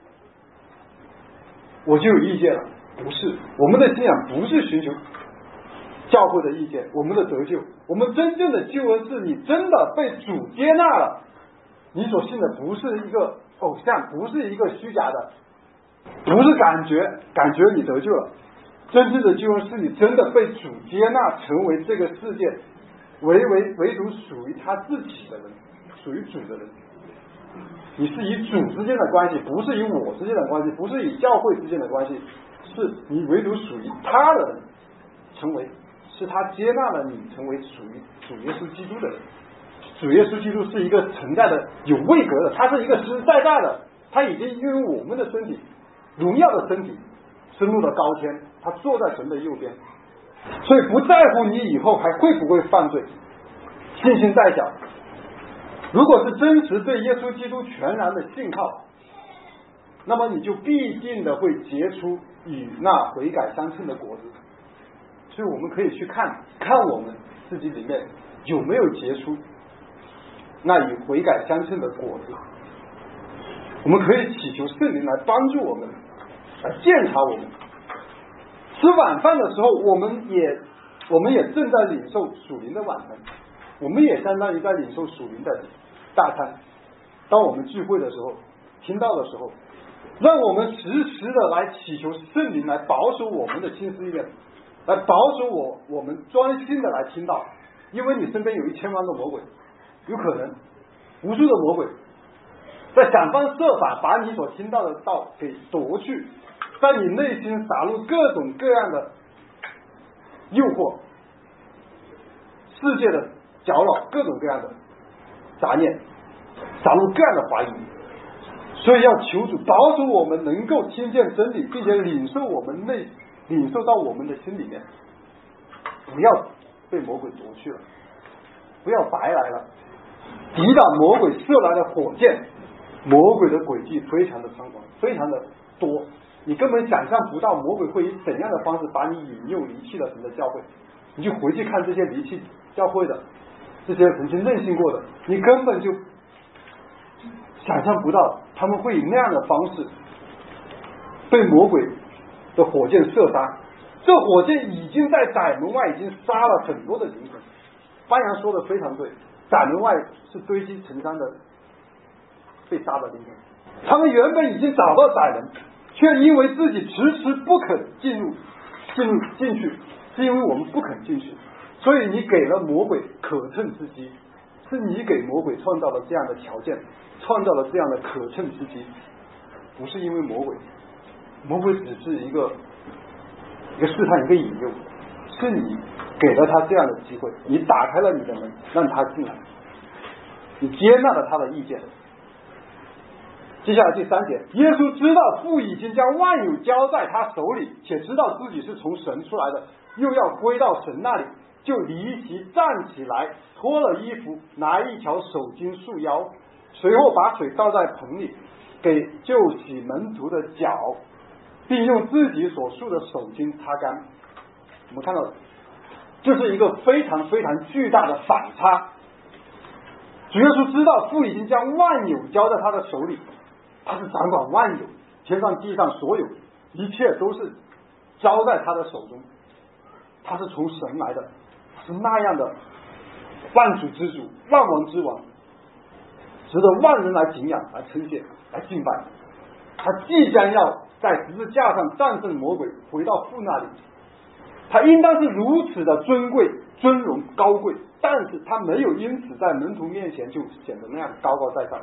我就有意见了。不是，我们的信仰不是寻求教会的意见，我们的得救，我们真正的救恩是你真的被主接纳了，你所信的不是一个偶像，不是一个虚假的，不是感觉你得救了，真正的救恩是你真的被主接纳，成为这个世界唯独属于他自己的人，属于主的人。你是以主之间的关系，不是以我之间的关系，不是以教会之间的关系，是你唯独属于他的人，是他接纳了你成为属于主耶稣基督的人。主耶稣基督是一个存在的有位格的，他是一个实实在在的，他已经拥有我们的身体，荣耀的身体，升入了高天，他坐在神的右边，所以不在乎你以后还会不会犯罪，信心在小。如果是真实对耶稣基督全然的信靠，那么你就必定的会结出与那悔改相称的果子。所以我们可以去看我们自己里面有没有结出那与悔改相称的果子。我们可以祈求圣灵来帮助我们，来鉴察我们。吃晚饭的时候，我们也正在领受属灵的晚餐，我们也相当于在领受属灵的大餐。当我们聚会的时候，听到的时候，让我们时时的来祈求圣灵来保守我们的心思意念，来保守我们专心的来听到。因为你身边有1000万个魔鬼，有可能无数的魔鬼在想方设法把你所听到的道给夺去，在你内心撒入各种各样的诱惑，世界的搅扰，各种各样的杂念，撒入各样的怀疑。所以要求主保守我们能够听见真理，并且领受到我们的心里面，不要被魔鬼夺去了，不要白来了。抵挡魔鬼射来的火箭，魔鬼的诡计非常的猖狂，非常的多，你根本想象不到魔鬼会以怎样的方式把你引诱离弃了神的教会。你就回去看这些离弃教会的，这些曾经任性过的，你根本就想象不到他们会以那样的方式被魔鬼的火箭射杀。这火箭已经在窄门外已经杀了很多的灵魂。班扬说的非常对，窄门外是堆积成山的被杀的灵魂。他们原本已经找到窄门，却因为自己迟迟不肯进去，是因为我们不肯进去，所以你给了魔鬼可乘之机，是你给魔鬼创造了这样的条件，创造了这样的可乘之机，不是因为魔鬼只是一个试探，一个引诱，是你给了他这样的机会，你打开了你的门让他进来，你接纳了他的意见。接下来第3节，耶稣知道父已经将万有交在他手里，且知道自己是从神出来的，又要归到神那里，就离席站起来，脱了衣服，拿一条手巾束腰，随后把水倒在盆里，给就洗门徒的脚，并用自己所束的手巾擦干。我们看到这是一个非常非常巨大的反差。主耶稣知道父已经将万有交在他的手里，他是掌管万有，天上地上所有一切都是交在他的手中，他是从神来的，是那样的万主之主，万王之王，值得万人来敬仰，来称谢，来敬拜。他即将要在十字架上战胜魔鬼，回到父那里，他应当是如此的尊贵、尊荣、高贵，但是他没有因此在门徒面前就显得那样高高在上，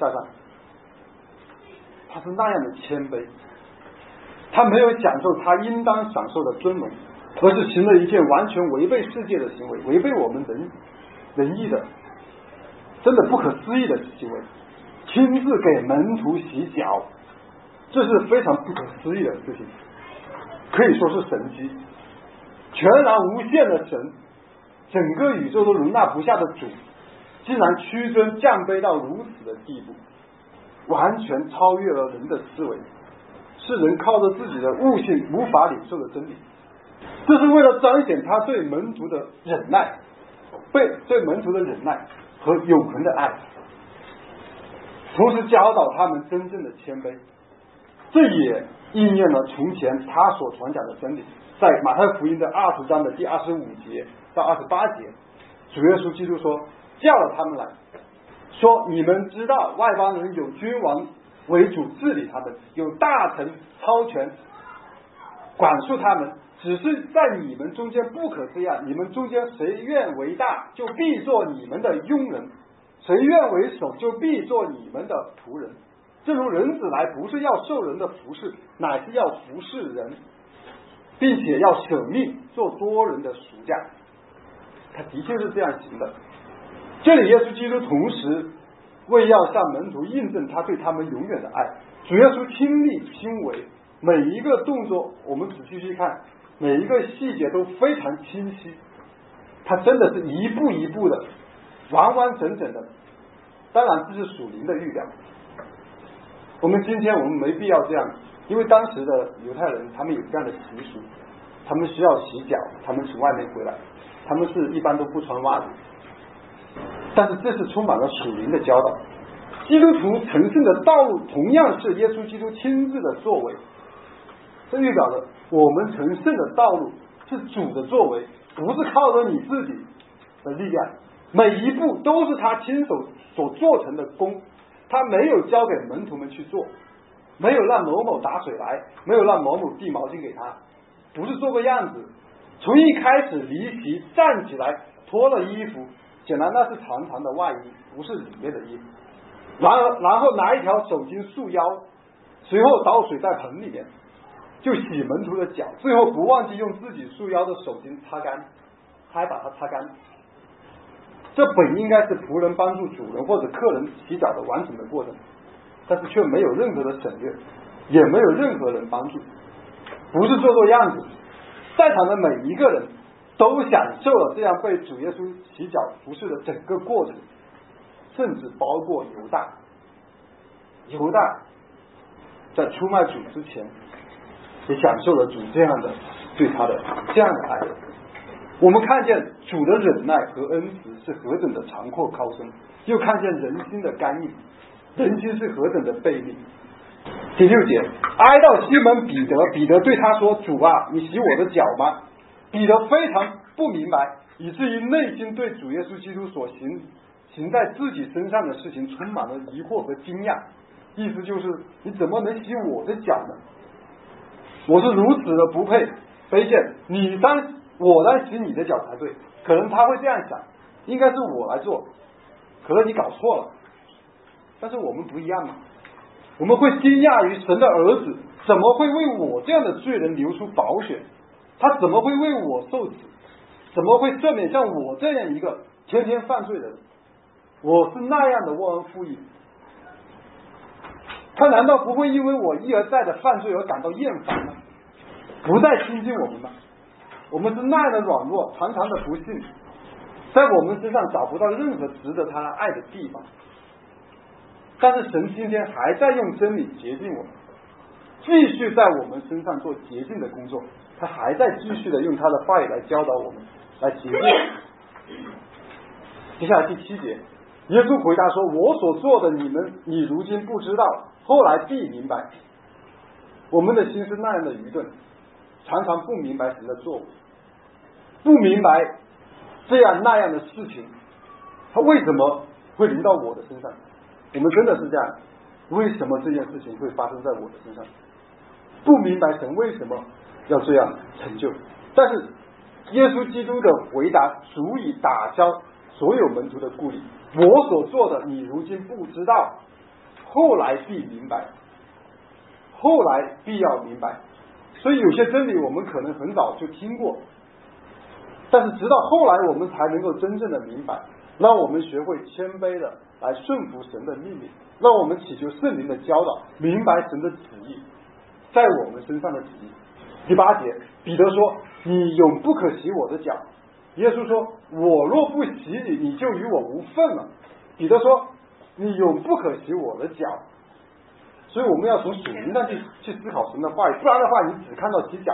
他是那样的谦卑，他没有享受他应当享受的尊荣，而是行了一件完全违背世界的行为，违背我们仁义的，真的不可思议的行为，亲自给门徒洗脚，这是非常不可思议的事情，可以说是神迹， 全然无限的神，整个宇宙都容纳不下的主，竟然屈尊降卑到如此的地步，完全超越了人的思维，是人靠着自己的悟性无法领受的真理。这是为了彰显他对门徒的忍耐，对门徒的忍耐和永恒的爱，同时教导他们真正的谦卑。这也应验了从前他所传讲的真理，在马太福音的20章的第25节到28节，主耶稣基督说，叫了他们来说，你们知道外邦人有君王为主治理他们，有大臣操权管束他们，只是在你们中间不可这样，你们中间谁愿为大，就必做你们的佣人；谁愿为首，就必做你们的仆人。正如人子来，不是要受人的服侍，乃是要服侍人，并且要舍命做多人的赎价。他的确是这样行的。这里耶稣基督同时为要向门徒印证他对他们永远的爱，主耶稣亲力亲为，每一个动作我们仔细去看，每一个细节都非常清晰，他真的是一步一步的完完整整的。当然这是属灵的预表，我们今天我们没必要这样，因为当时的犹太人他们有这样的习俗，他们需要洗脚，他们从外面回来，他们是一般都不穿袜子，但是这是充满了属灵的教导。基督徒成圣的道路同样是耶稣基督亲自的作为，这预表了我们成圣的道路是主的作为，不是靠着你自己的力量，每一步都是他亲手所做成的功，他没有交给门徒们去做，没有让某某打水来，没有让某某递毛巾给他，不是做个样子，从一开始离席站起来脱了衣服，显然那是长长的外衣，不是里面的衣服，然后拿一条手巾束腰，随后倒水在盆里面就洗门徒的脚，最后不忘记用自己束腰的手巾擦干，他还把它擦干。这本应该是仆人帮助主人或者客人洗脚的完整的过程，但是却没有任何的省略，也没有任何人帮助，不是做做样子。在场的每一个人都享受了这样被主耶稣洗脚服侍的整个过程，甚至包括犹大在出卖主之前也享受了主这样的对他的这样的爱。我们看见主的忍耐和恩慈是何等的长阔高深，又看见人心的刚硬，人心是何等的悖逆。第6节，挨到西门彼得，彼得对他说，主啊，你洗我的脚吗？彼得非常不明白，以至于内心对主耶稣基督所行在自己身上的事情充满了疑惑和惊讶。意思就是，你怎么能洗我的脚呢？我是如此的不配卑贱，我当洗你的脚才对。可能他会这样想，应该是我来做，可能你搞错了。但是我们不一样嘛，我们会惊讶于神的儿子怎么会为我这样的罪人流出宝血，他怎么会为我受死，怎么会赦免像我这样一个天天犯罪的人？我是那样的忘恩负义，他难道不会因为我一而再的犯罪而感到厌烦吗？不再亲近我们吗？我们是那样的软弱，常常的不幸，在我们身上找不到任何值得他爱的地方。但是神今天还在用真理洁净我们，继续在我们身上做洁净的工作，他还在继续的用他的话语来教导我们，来洁净我们。接下来第7节，耶稣回答说，我所做的你如今不知道，后来必明白。我们的心是那样的愚钝，常常不明白神的作为，不明白这样那样的事情，他为什么会临到我的身上？我们真的是这样，为什么这件事情会发生在我的身上？不明白神为什么要这样成就。但是耶稣基督的回答足以打消所有门徒的顾虑，我所做的你如今不知道，后来必明白，后来必要明白。所以有些真理我们可能很早就听过，但是直到后来我们才能够真正的明白，让我们学会谦卑的来顺服神的命令，让我们祈求圣灵的教导，明白神的旨意在我们身上的旨意。第8节，彼得说， 你永不可洗我的脚。耶稣说，我若不洗你，你就与我无份了。彼得说，你永不可洗我的脚。所以我们要从属灵上去思考神的话语，不然的话你只看到洗脚。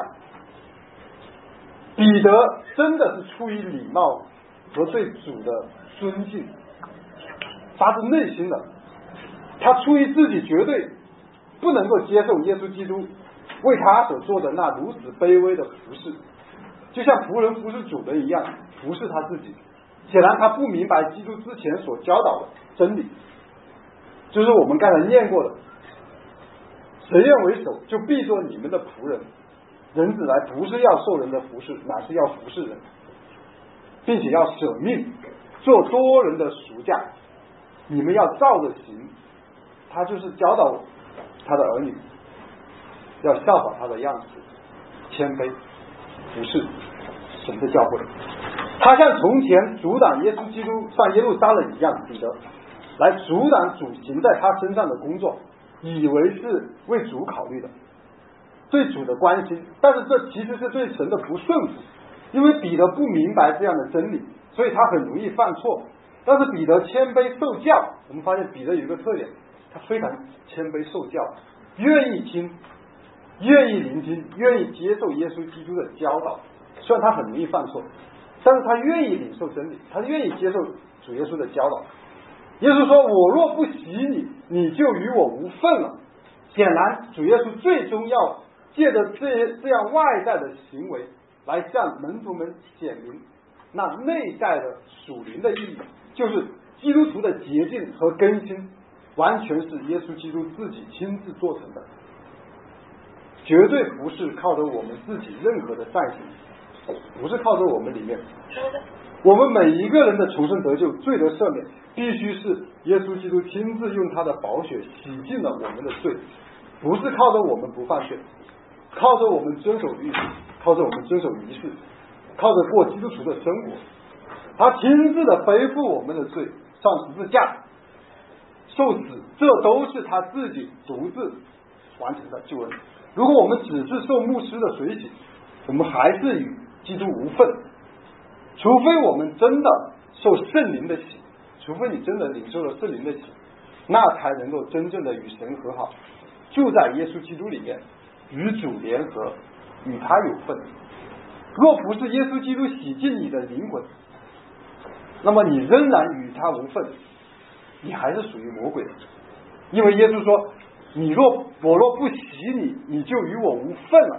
彼得真的是出于礼貌和对主的尊敬，发自内心的，他出于自己绝对不能够接受耶稣基督为他所做的那如此卑微的服侍，就像仆人服侍主的一样服侍他自己。显然他不明白基督之前所教导的真理，就是我们刚才念过的，谁愿为首，就必做你们的仆人。人子来不是要受人的服侍，乃是要服侍人，并且要舍命做多人的赎价。你们要照着行。他就是教导他的儿女要效法他的样式，谦卑服侍神的教会。他像从前阻挡耶稣基督上耶路撒冷一样，彼得来阻挡主行在他身上的工作，以为是为主考虑的，对主的关心，但是这其实是对神的不顺服。因为彼得不明白这样的真理，所以他很容易犯错。但是彼得谦卑受教，我们发现彼得有一个特点，他非常谦卑受教，愿意听，愿意聆听，愿意接受耶稣基督的教导。虽然他很容易犯错，但是他愿意领受真理，他愿意接受主耶稣的教导。耶稣说，我若不洗你，你就与我无份了。显然主耶稣最终要借着这样外在的行为来向门徒们显明那内在的属灵的意义，就是基督徒的洁净和更新完全是耶稣基督自己亲自做成的，绝对不是靠着我们自己任何的善行，不是靠着我们里面。我们每一个人的重生得救、罪得赦免，必须是耶稣基督亲自用他的宝血洗净了我们的罪，不是靠着我们不犯罪，靠着我们遵守律法，靠着我们遵守仪式，靠着过基督徒的生活。他亲自的背负我们的罪，上十字架受死，这都是他自己独自完成的救恩。如果我们只是受牧师的水洗，我们还是与基督无份，除非我们真的受圣灵的洗，除非你真的领受了圣灵的洗，那才能够真正的与神和好，就在耶稣基督里面与主联合，与他有份。若不是耶稣基督洗净你的灵魂，那么你仍然与他无份，你还是属于魔鬼的。因为耶稣说，我若不洗你，你就与我无份了。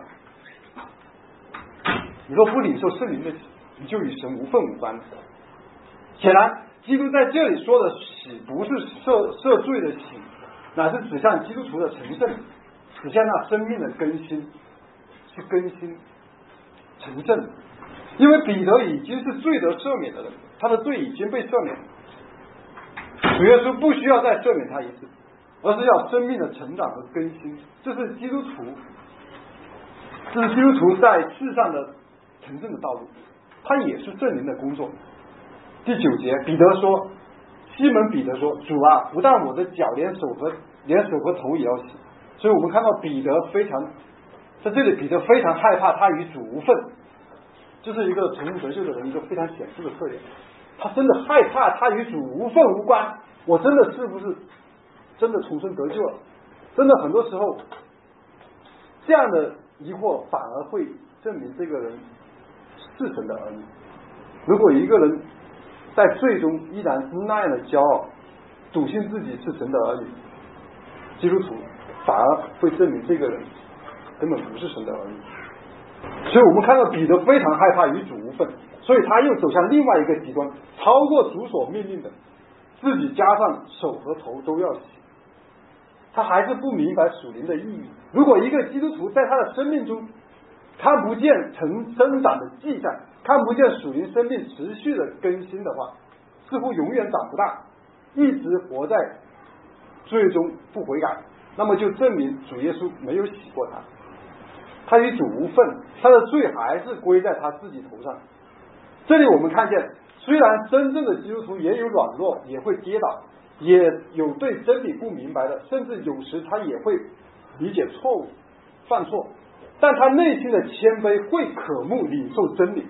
你若不领受圣灵的洗，你就与神无份无关。显然基督在这里说的洗，不是赦罪的洗，乃是指向基督徒的成圣，指向那生命的更新，去更新成圣。因为彼得已经是罪得赦免的人，他的罪已经被赦免，主耶稣不需要再赦免他一次，而是要生命的成长和更新。这是基督徒在世上的成圣的道路，他也是圣灵的工作。第9节，西门彼得说，主啊，不但我的脚，连手和头也要洗。所以我们看到在这里彼得非常害怕他与主无份，这是一个重生得救的人一个非常显著的特点。他真的害怕他与主无份无关，我真的是不是真的重生得救了？真的很多时候这样的疑惑反而会证明这个人是神的儿女。如果一个人在最终依然是那样的骄傲，笃信自己是神的儿女，基督徒反而会证明这个人根本不是神的儿女。所以我们看到彼得非常害怕与主无份，所以他又走向另外一个极端，超过主所命令的，自己加上手和头都要洗。他还是不明白属灵的意义。如果一个基督徒在他的生命中看不见增长的迹象，看不见属灵生命持续的更新的话，似乎永远长不大，一直活在最终不悔改，那么就证明主耶稣没有洗过他，他与主无份，他的罪还是归在他自己头上。这里我们看见，虽然真正的基督徒也有软弱，也会跌倒，也有对真理不明白的，甚至有时他也会理解错误犯错， 但他内心的谦卑会渴慕领受真理，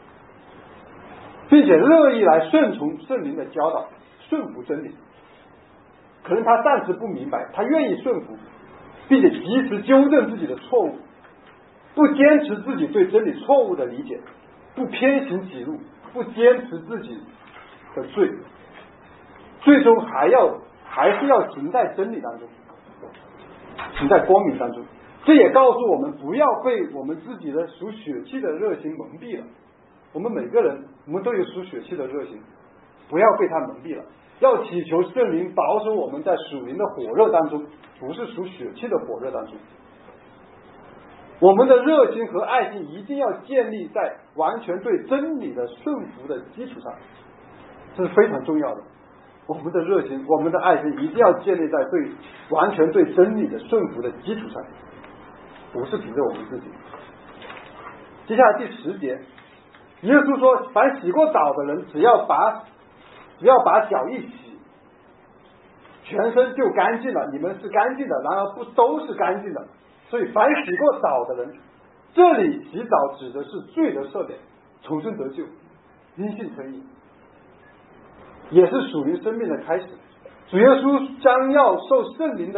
并且乐意来顺从圣灵的教导，顺服真理。可能他暂时不明白，他愿意顺服，并且及时纠正自己的错误，不坚持自己对真理错误的理解，不偏行己路，不坚持自己的罪，最终还是要行在真理当中，行在光明当中。这也告诉我们，不要被我们自己的属血气的热心蒙蔽了。我们每个人，我们都有属血气的热心，不要被它蒙蔽了。要祈求圣灵保守我们在属灵的火热当中，不是属血气的火热当中。我们的热心和爱心一定要建立在完全对真理的顺服的基础上，这是非常重要的。我们的热心，我们的爱心一定要建立在完全对真理的顺服的基础上，不是凭着我们自己。接下来第10节，耶稣说，凡洗过澡的人，只要把脚一洗，全身就干净了。你们是干净的，然而不都是干净的。所以凡洗过澡的人，这里洗澡指的是罪的赦免，重生得救，因信称义，也是属灵生命的开始。主耶稣将受圣灵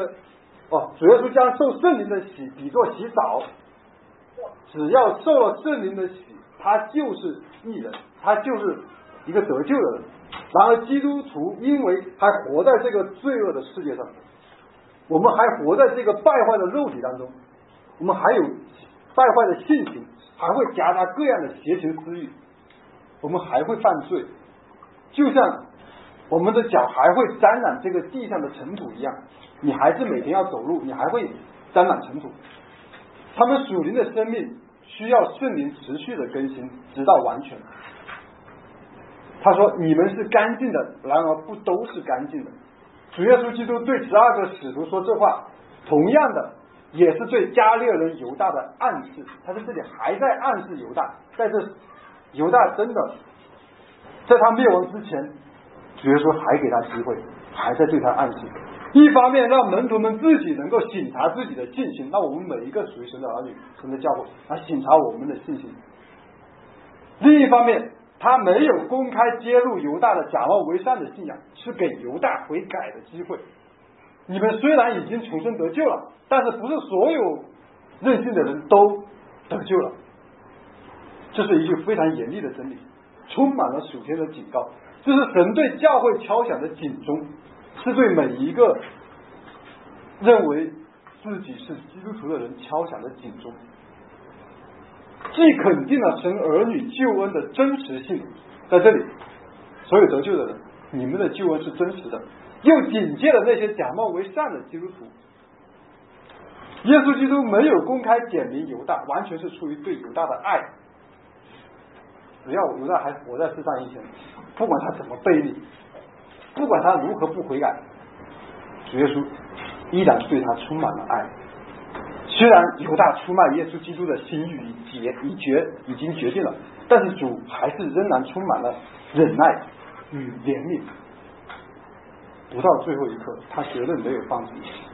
的洗比作洗澡，只要受了圣灵的洗，他就是义人，他就是一个得救的人。然而基督徒因为还活在这个罪恶的世界上，我们还活在这个败坏的肉体当中，我们还有败坏的性情，还会夹杂各样的邪情私欲，我们还会犯罪，就像我们的脚还会沾染这个地上的尘土一样，你还是每天要走路，你还会沾染尘土。他们属灵的生命需要圣灵持续的更新，直到完全。他说，你们是干净的，然而不都是干净的。主耶稣基督对12个使徒说这话，同样的也是对加略人犹大的暗示。他在这里还在暗示犹大，在这犹大真的在他灭亡之前，主耶稣还给他机会，还在对他暗示。一方面让门徒们自己能够省察自己的信心，让我们每一个属于神的儿女，神的教会来省察我们的信心。另一方面，他没有公开揭露犹大的假冒为善的信仰，是给犹大悔改的机会。你们虽然已经重生得救了，但是不是所有任性的人都得救了。这是一句非常严厉的真理，充满了属天的警告。这是神对教会敲响的警钟，是对每一个认为自己是基督徒的人敲响的警钟，既肯定了神儿女救恩的真实性，在这里所有得救的人，你们的救恩是真实的，又警戒了那些假冒为善的基督徒。耶稣基督没有公开点名犹大，完全是出于对犹大的爱。只要犹大还活在世上以前，不管他怎么悖逆，不管他如何不悔改，主耶稣依然对他充满了爱。虽然犹大出卖耶稣基督的心意已经决定了，但是主还是仍然充满了忍耐与怜悯。不到最后一刻，他绝对没有放弃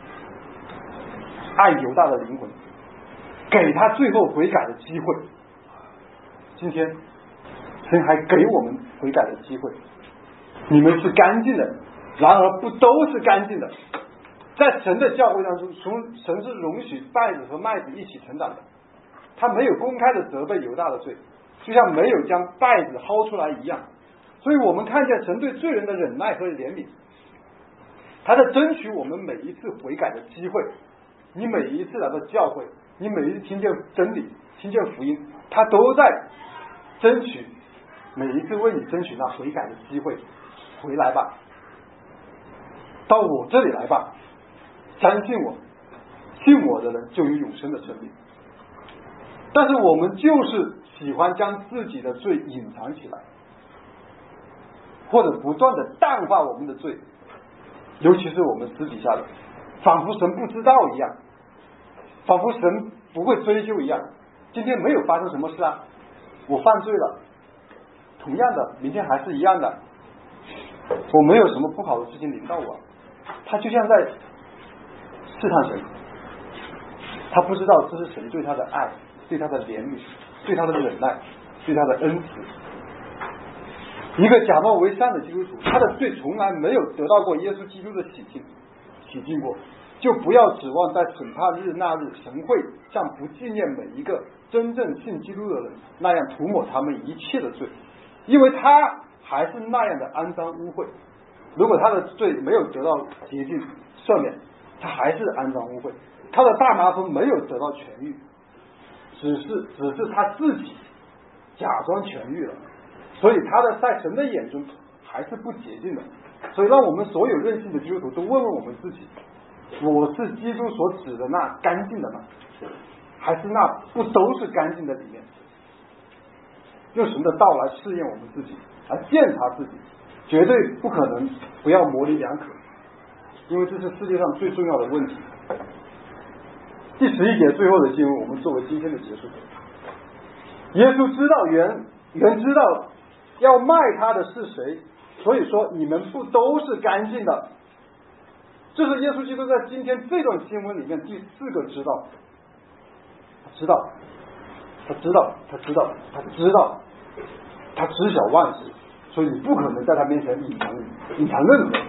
爱犹大的灵魂，给他最后悔改的机会。今天神还给我们悔改的机会。你们是干净的，然而不都是干净的。在神的教会当中，神是容许稗子和麦子一起成长的，他没有公开的责备犹大的罪，就像没有将稗子薅出来一样。所以我们看见神对罪人的忍耐和怜悯，他在争取我们每一次悔改的机会。你每一次来到教会，你每一次听见真理，听见福音，他都在争取，每一次为你争取那悔改的机会。回来吧，到我这里来吧，相信我，信我的人就有永生的生命。但是我们就是喜欢将自己的罪隐藏起来，或者不断的淡化我们的罪，尤其是我们私底下的，仿佛神不知道一样，仿佛神不会追究一样。今天没有发生什么事啊，我犯罪了，同样的明天还是一样的，我没有什么不好的事情临到我。他就像在试探神， 他不知道这是神对他的爱，对他的怜悯，对他的忍耐，对他的恩慈。一个假冒为善的基督徒，他的罪从来没有得到过耶稣基督的洗净过，就不要指望在审判日那日，神会像不纪念每一个真正信基督的人那样涂抹他们一切的罪，因为他还是那样的肮脏污秽。如果他的罪没有得到洁净赦免，他还是肮脏污秽。他的大麻风没有得到痊愈，只是他自己假装痊愈了，所以他的在神的眼中还是不洁净的。所以让我们所有任性的基督徒都问问我们自己，我是基督所指的那干净的吗？还是那不都是干净的里面？用神的道来试验我们自己，来检查自己，绝对不可能不要模棱两可，因为这是世界上最重要的问题。第11节最后的经文，我们作为今天的结束。耶稣知道原知道要卖他的是谁，所以说你们不都是干净的。这是耶稣基督在今天这段经文里面第4个知道。他知道，他知晓万事，所以你不可能在他面前隐藏任何。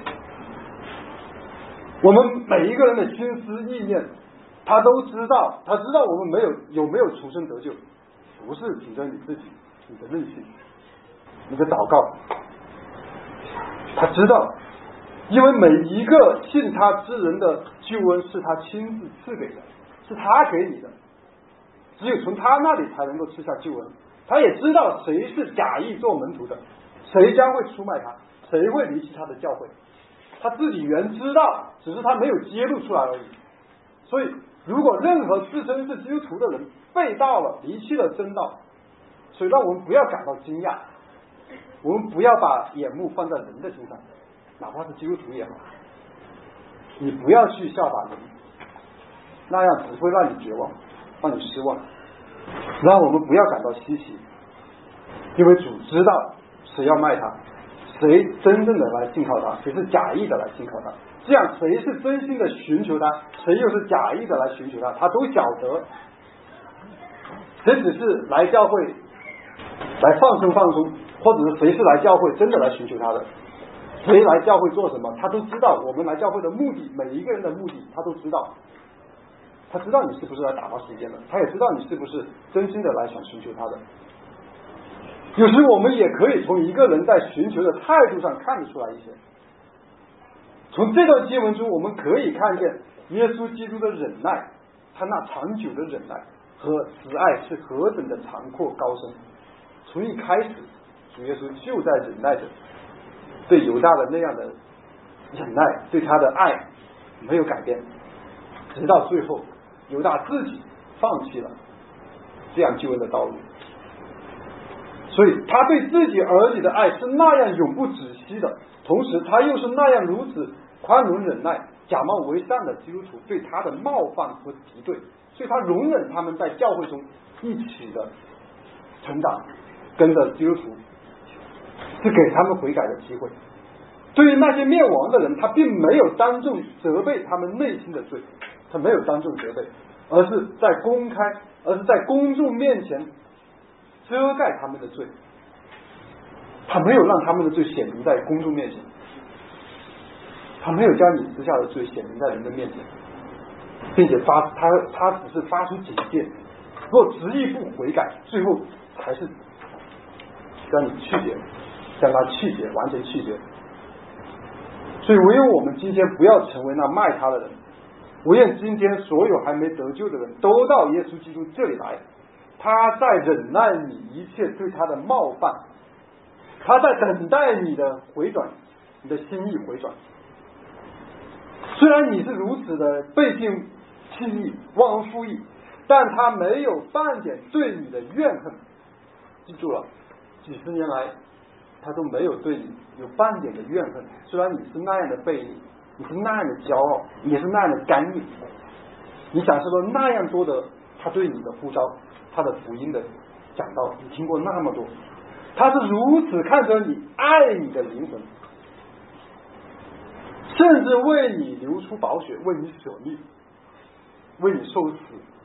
我们每一个人的心思意念他都知道，他知道我们有没有重生得救，不是凭着你自己你的任性你的祷告，他知道，因为每一个信他之人的救恩是他亲自赐给的，是他给你的，只有从他那里才能够赐下救恩。他也知道谁是假意做门徒的，谁将会出卖他，谁会离弃他的教会，他自己原知道，只是他没有揭露出来而已。所以如果任何自称是基督徒的人背道了，离弃了真道，所以让我们不要感到惊讶，我们不要把眼目放在人的身上，哪怕是基督徒也好，你不要去效法人，那样只会让你绝望，让你失望。让我们不要感到稀奇，因为主知道谁要卖他，谁真正的来信靠他，谁是假意的来信靠他，这样谁是真心的寻求他，谁又是假意的来寻求他，他都晓得。谁只是来教会来放松，或者是谁是来教会真的来寻求他的，谁来教会做什么他都知道。我们来教会的目的，每一个人的目的他都知道，他知道你是不是来打发时间的，他也知道你是不是真心的来想寻求他的。有时我们也可以从一个人在寻求的态度上看得出来一些。从这段经文中我们可以看见耶稣基督的忍耐，他那长久的忍耐和慈爱是何等的长阔高深。从一开始主耶稣就在忍耐着，对犹大的那样的忍耐，对他的爱没有改变，直到最后犹大自己放弃了这样救恩的道路。所以他对自己儿女的爱是那样永不止息的，同时他又是那样如此宽容忍耐假冒为善的基督徒对他的冒犯和敌对，所以他容忍他们在教会中一起的成长，跟着基督徒，是给他们悔改的机会。对于那些灭亡的人，他并没有当众责备他们内心的罪，他没有当众责备，而是在公众面前遮盖他们的罪，他没有让他们的罪显明在公众面前，他没有将你私下的罪显明在人的面前，并且他只是发出警戒，若执意不悔改，最后还是将你去绝，将他去绝，完全去绝。所以唯有我们今天不要成为那卖他的人，我愿今天所有还没得救的人都到耶稣基督这里来，他在忍耐你一切对他的冒犯，他在等待你的回转，你的心意回转。虽然你是如此的背信弃义、忘恩负义，但他没有半点对你的怨恨。记住了，几十年来他都没有对你有半点的怨恨。虽然你是那样的悖逆，你是那样的骄傲，你是那样的干硬，你享受到那样多的他对你的呼召，他的福音的讲道，你听过那么多，他是如此看着你，爱你的灵魂，甚至为你流出宝血，为你舍命，为你受死，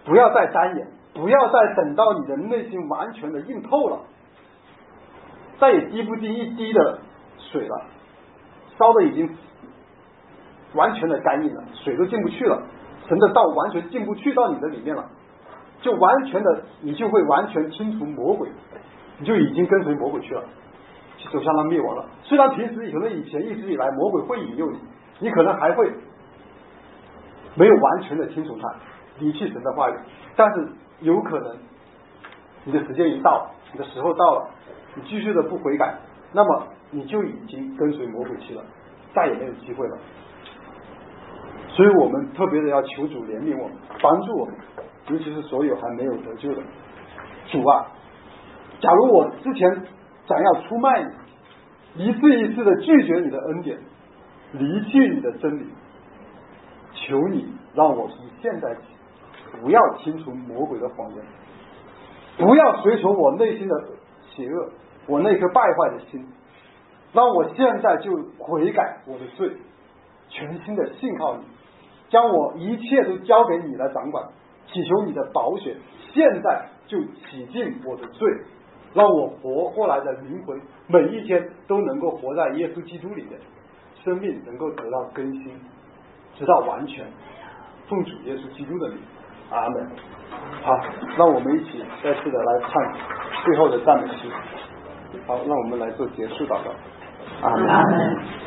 不要再单眼，不要再等到你的内心完全的硬透了，再也滴不进一滴的水了，烧的已经完全的干硬了，水都进不去了，神的道完全进不去到你的里面了，就完全的你就会完全清除魔鬼，你就已经跟随魔鬼去了，去走向他灭亡了。虽然平时可能以前一直以来魔鬼会引诱你，你可能还会没有完全的听从他，离弃神的话语，但是有可能你的时间一到，你的时候到了，你继续的不悔改，那么你就已经跟随魔鬼去了，再也没有机会了。所以我们特别的要求主怜悯我们，帮助我们，尤其是所有还没有得救的。主啊，假如我之前想要出卖你，一次一次的拒绝你的恩典，离弃你的真理，求你让我从现在起不要听从魔鬼的谎言，不要随从我内心的邪恶，我那颗败坏的心，让我现在就悔改我的罪，全心的信靠你，将我一切都交给你来掌管，祈求你的宝血现在就洗净我的罪，让我活过来的灵魂每一天都能够活在耶稣基督里面，生命能够得到更新，直到完全。奉主耶稣基督的名，阿门。好，让我们一起再次的来唱最后的赞美诗。好，让我们来做结束祷告。阿门。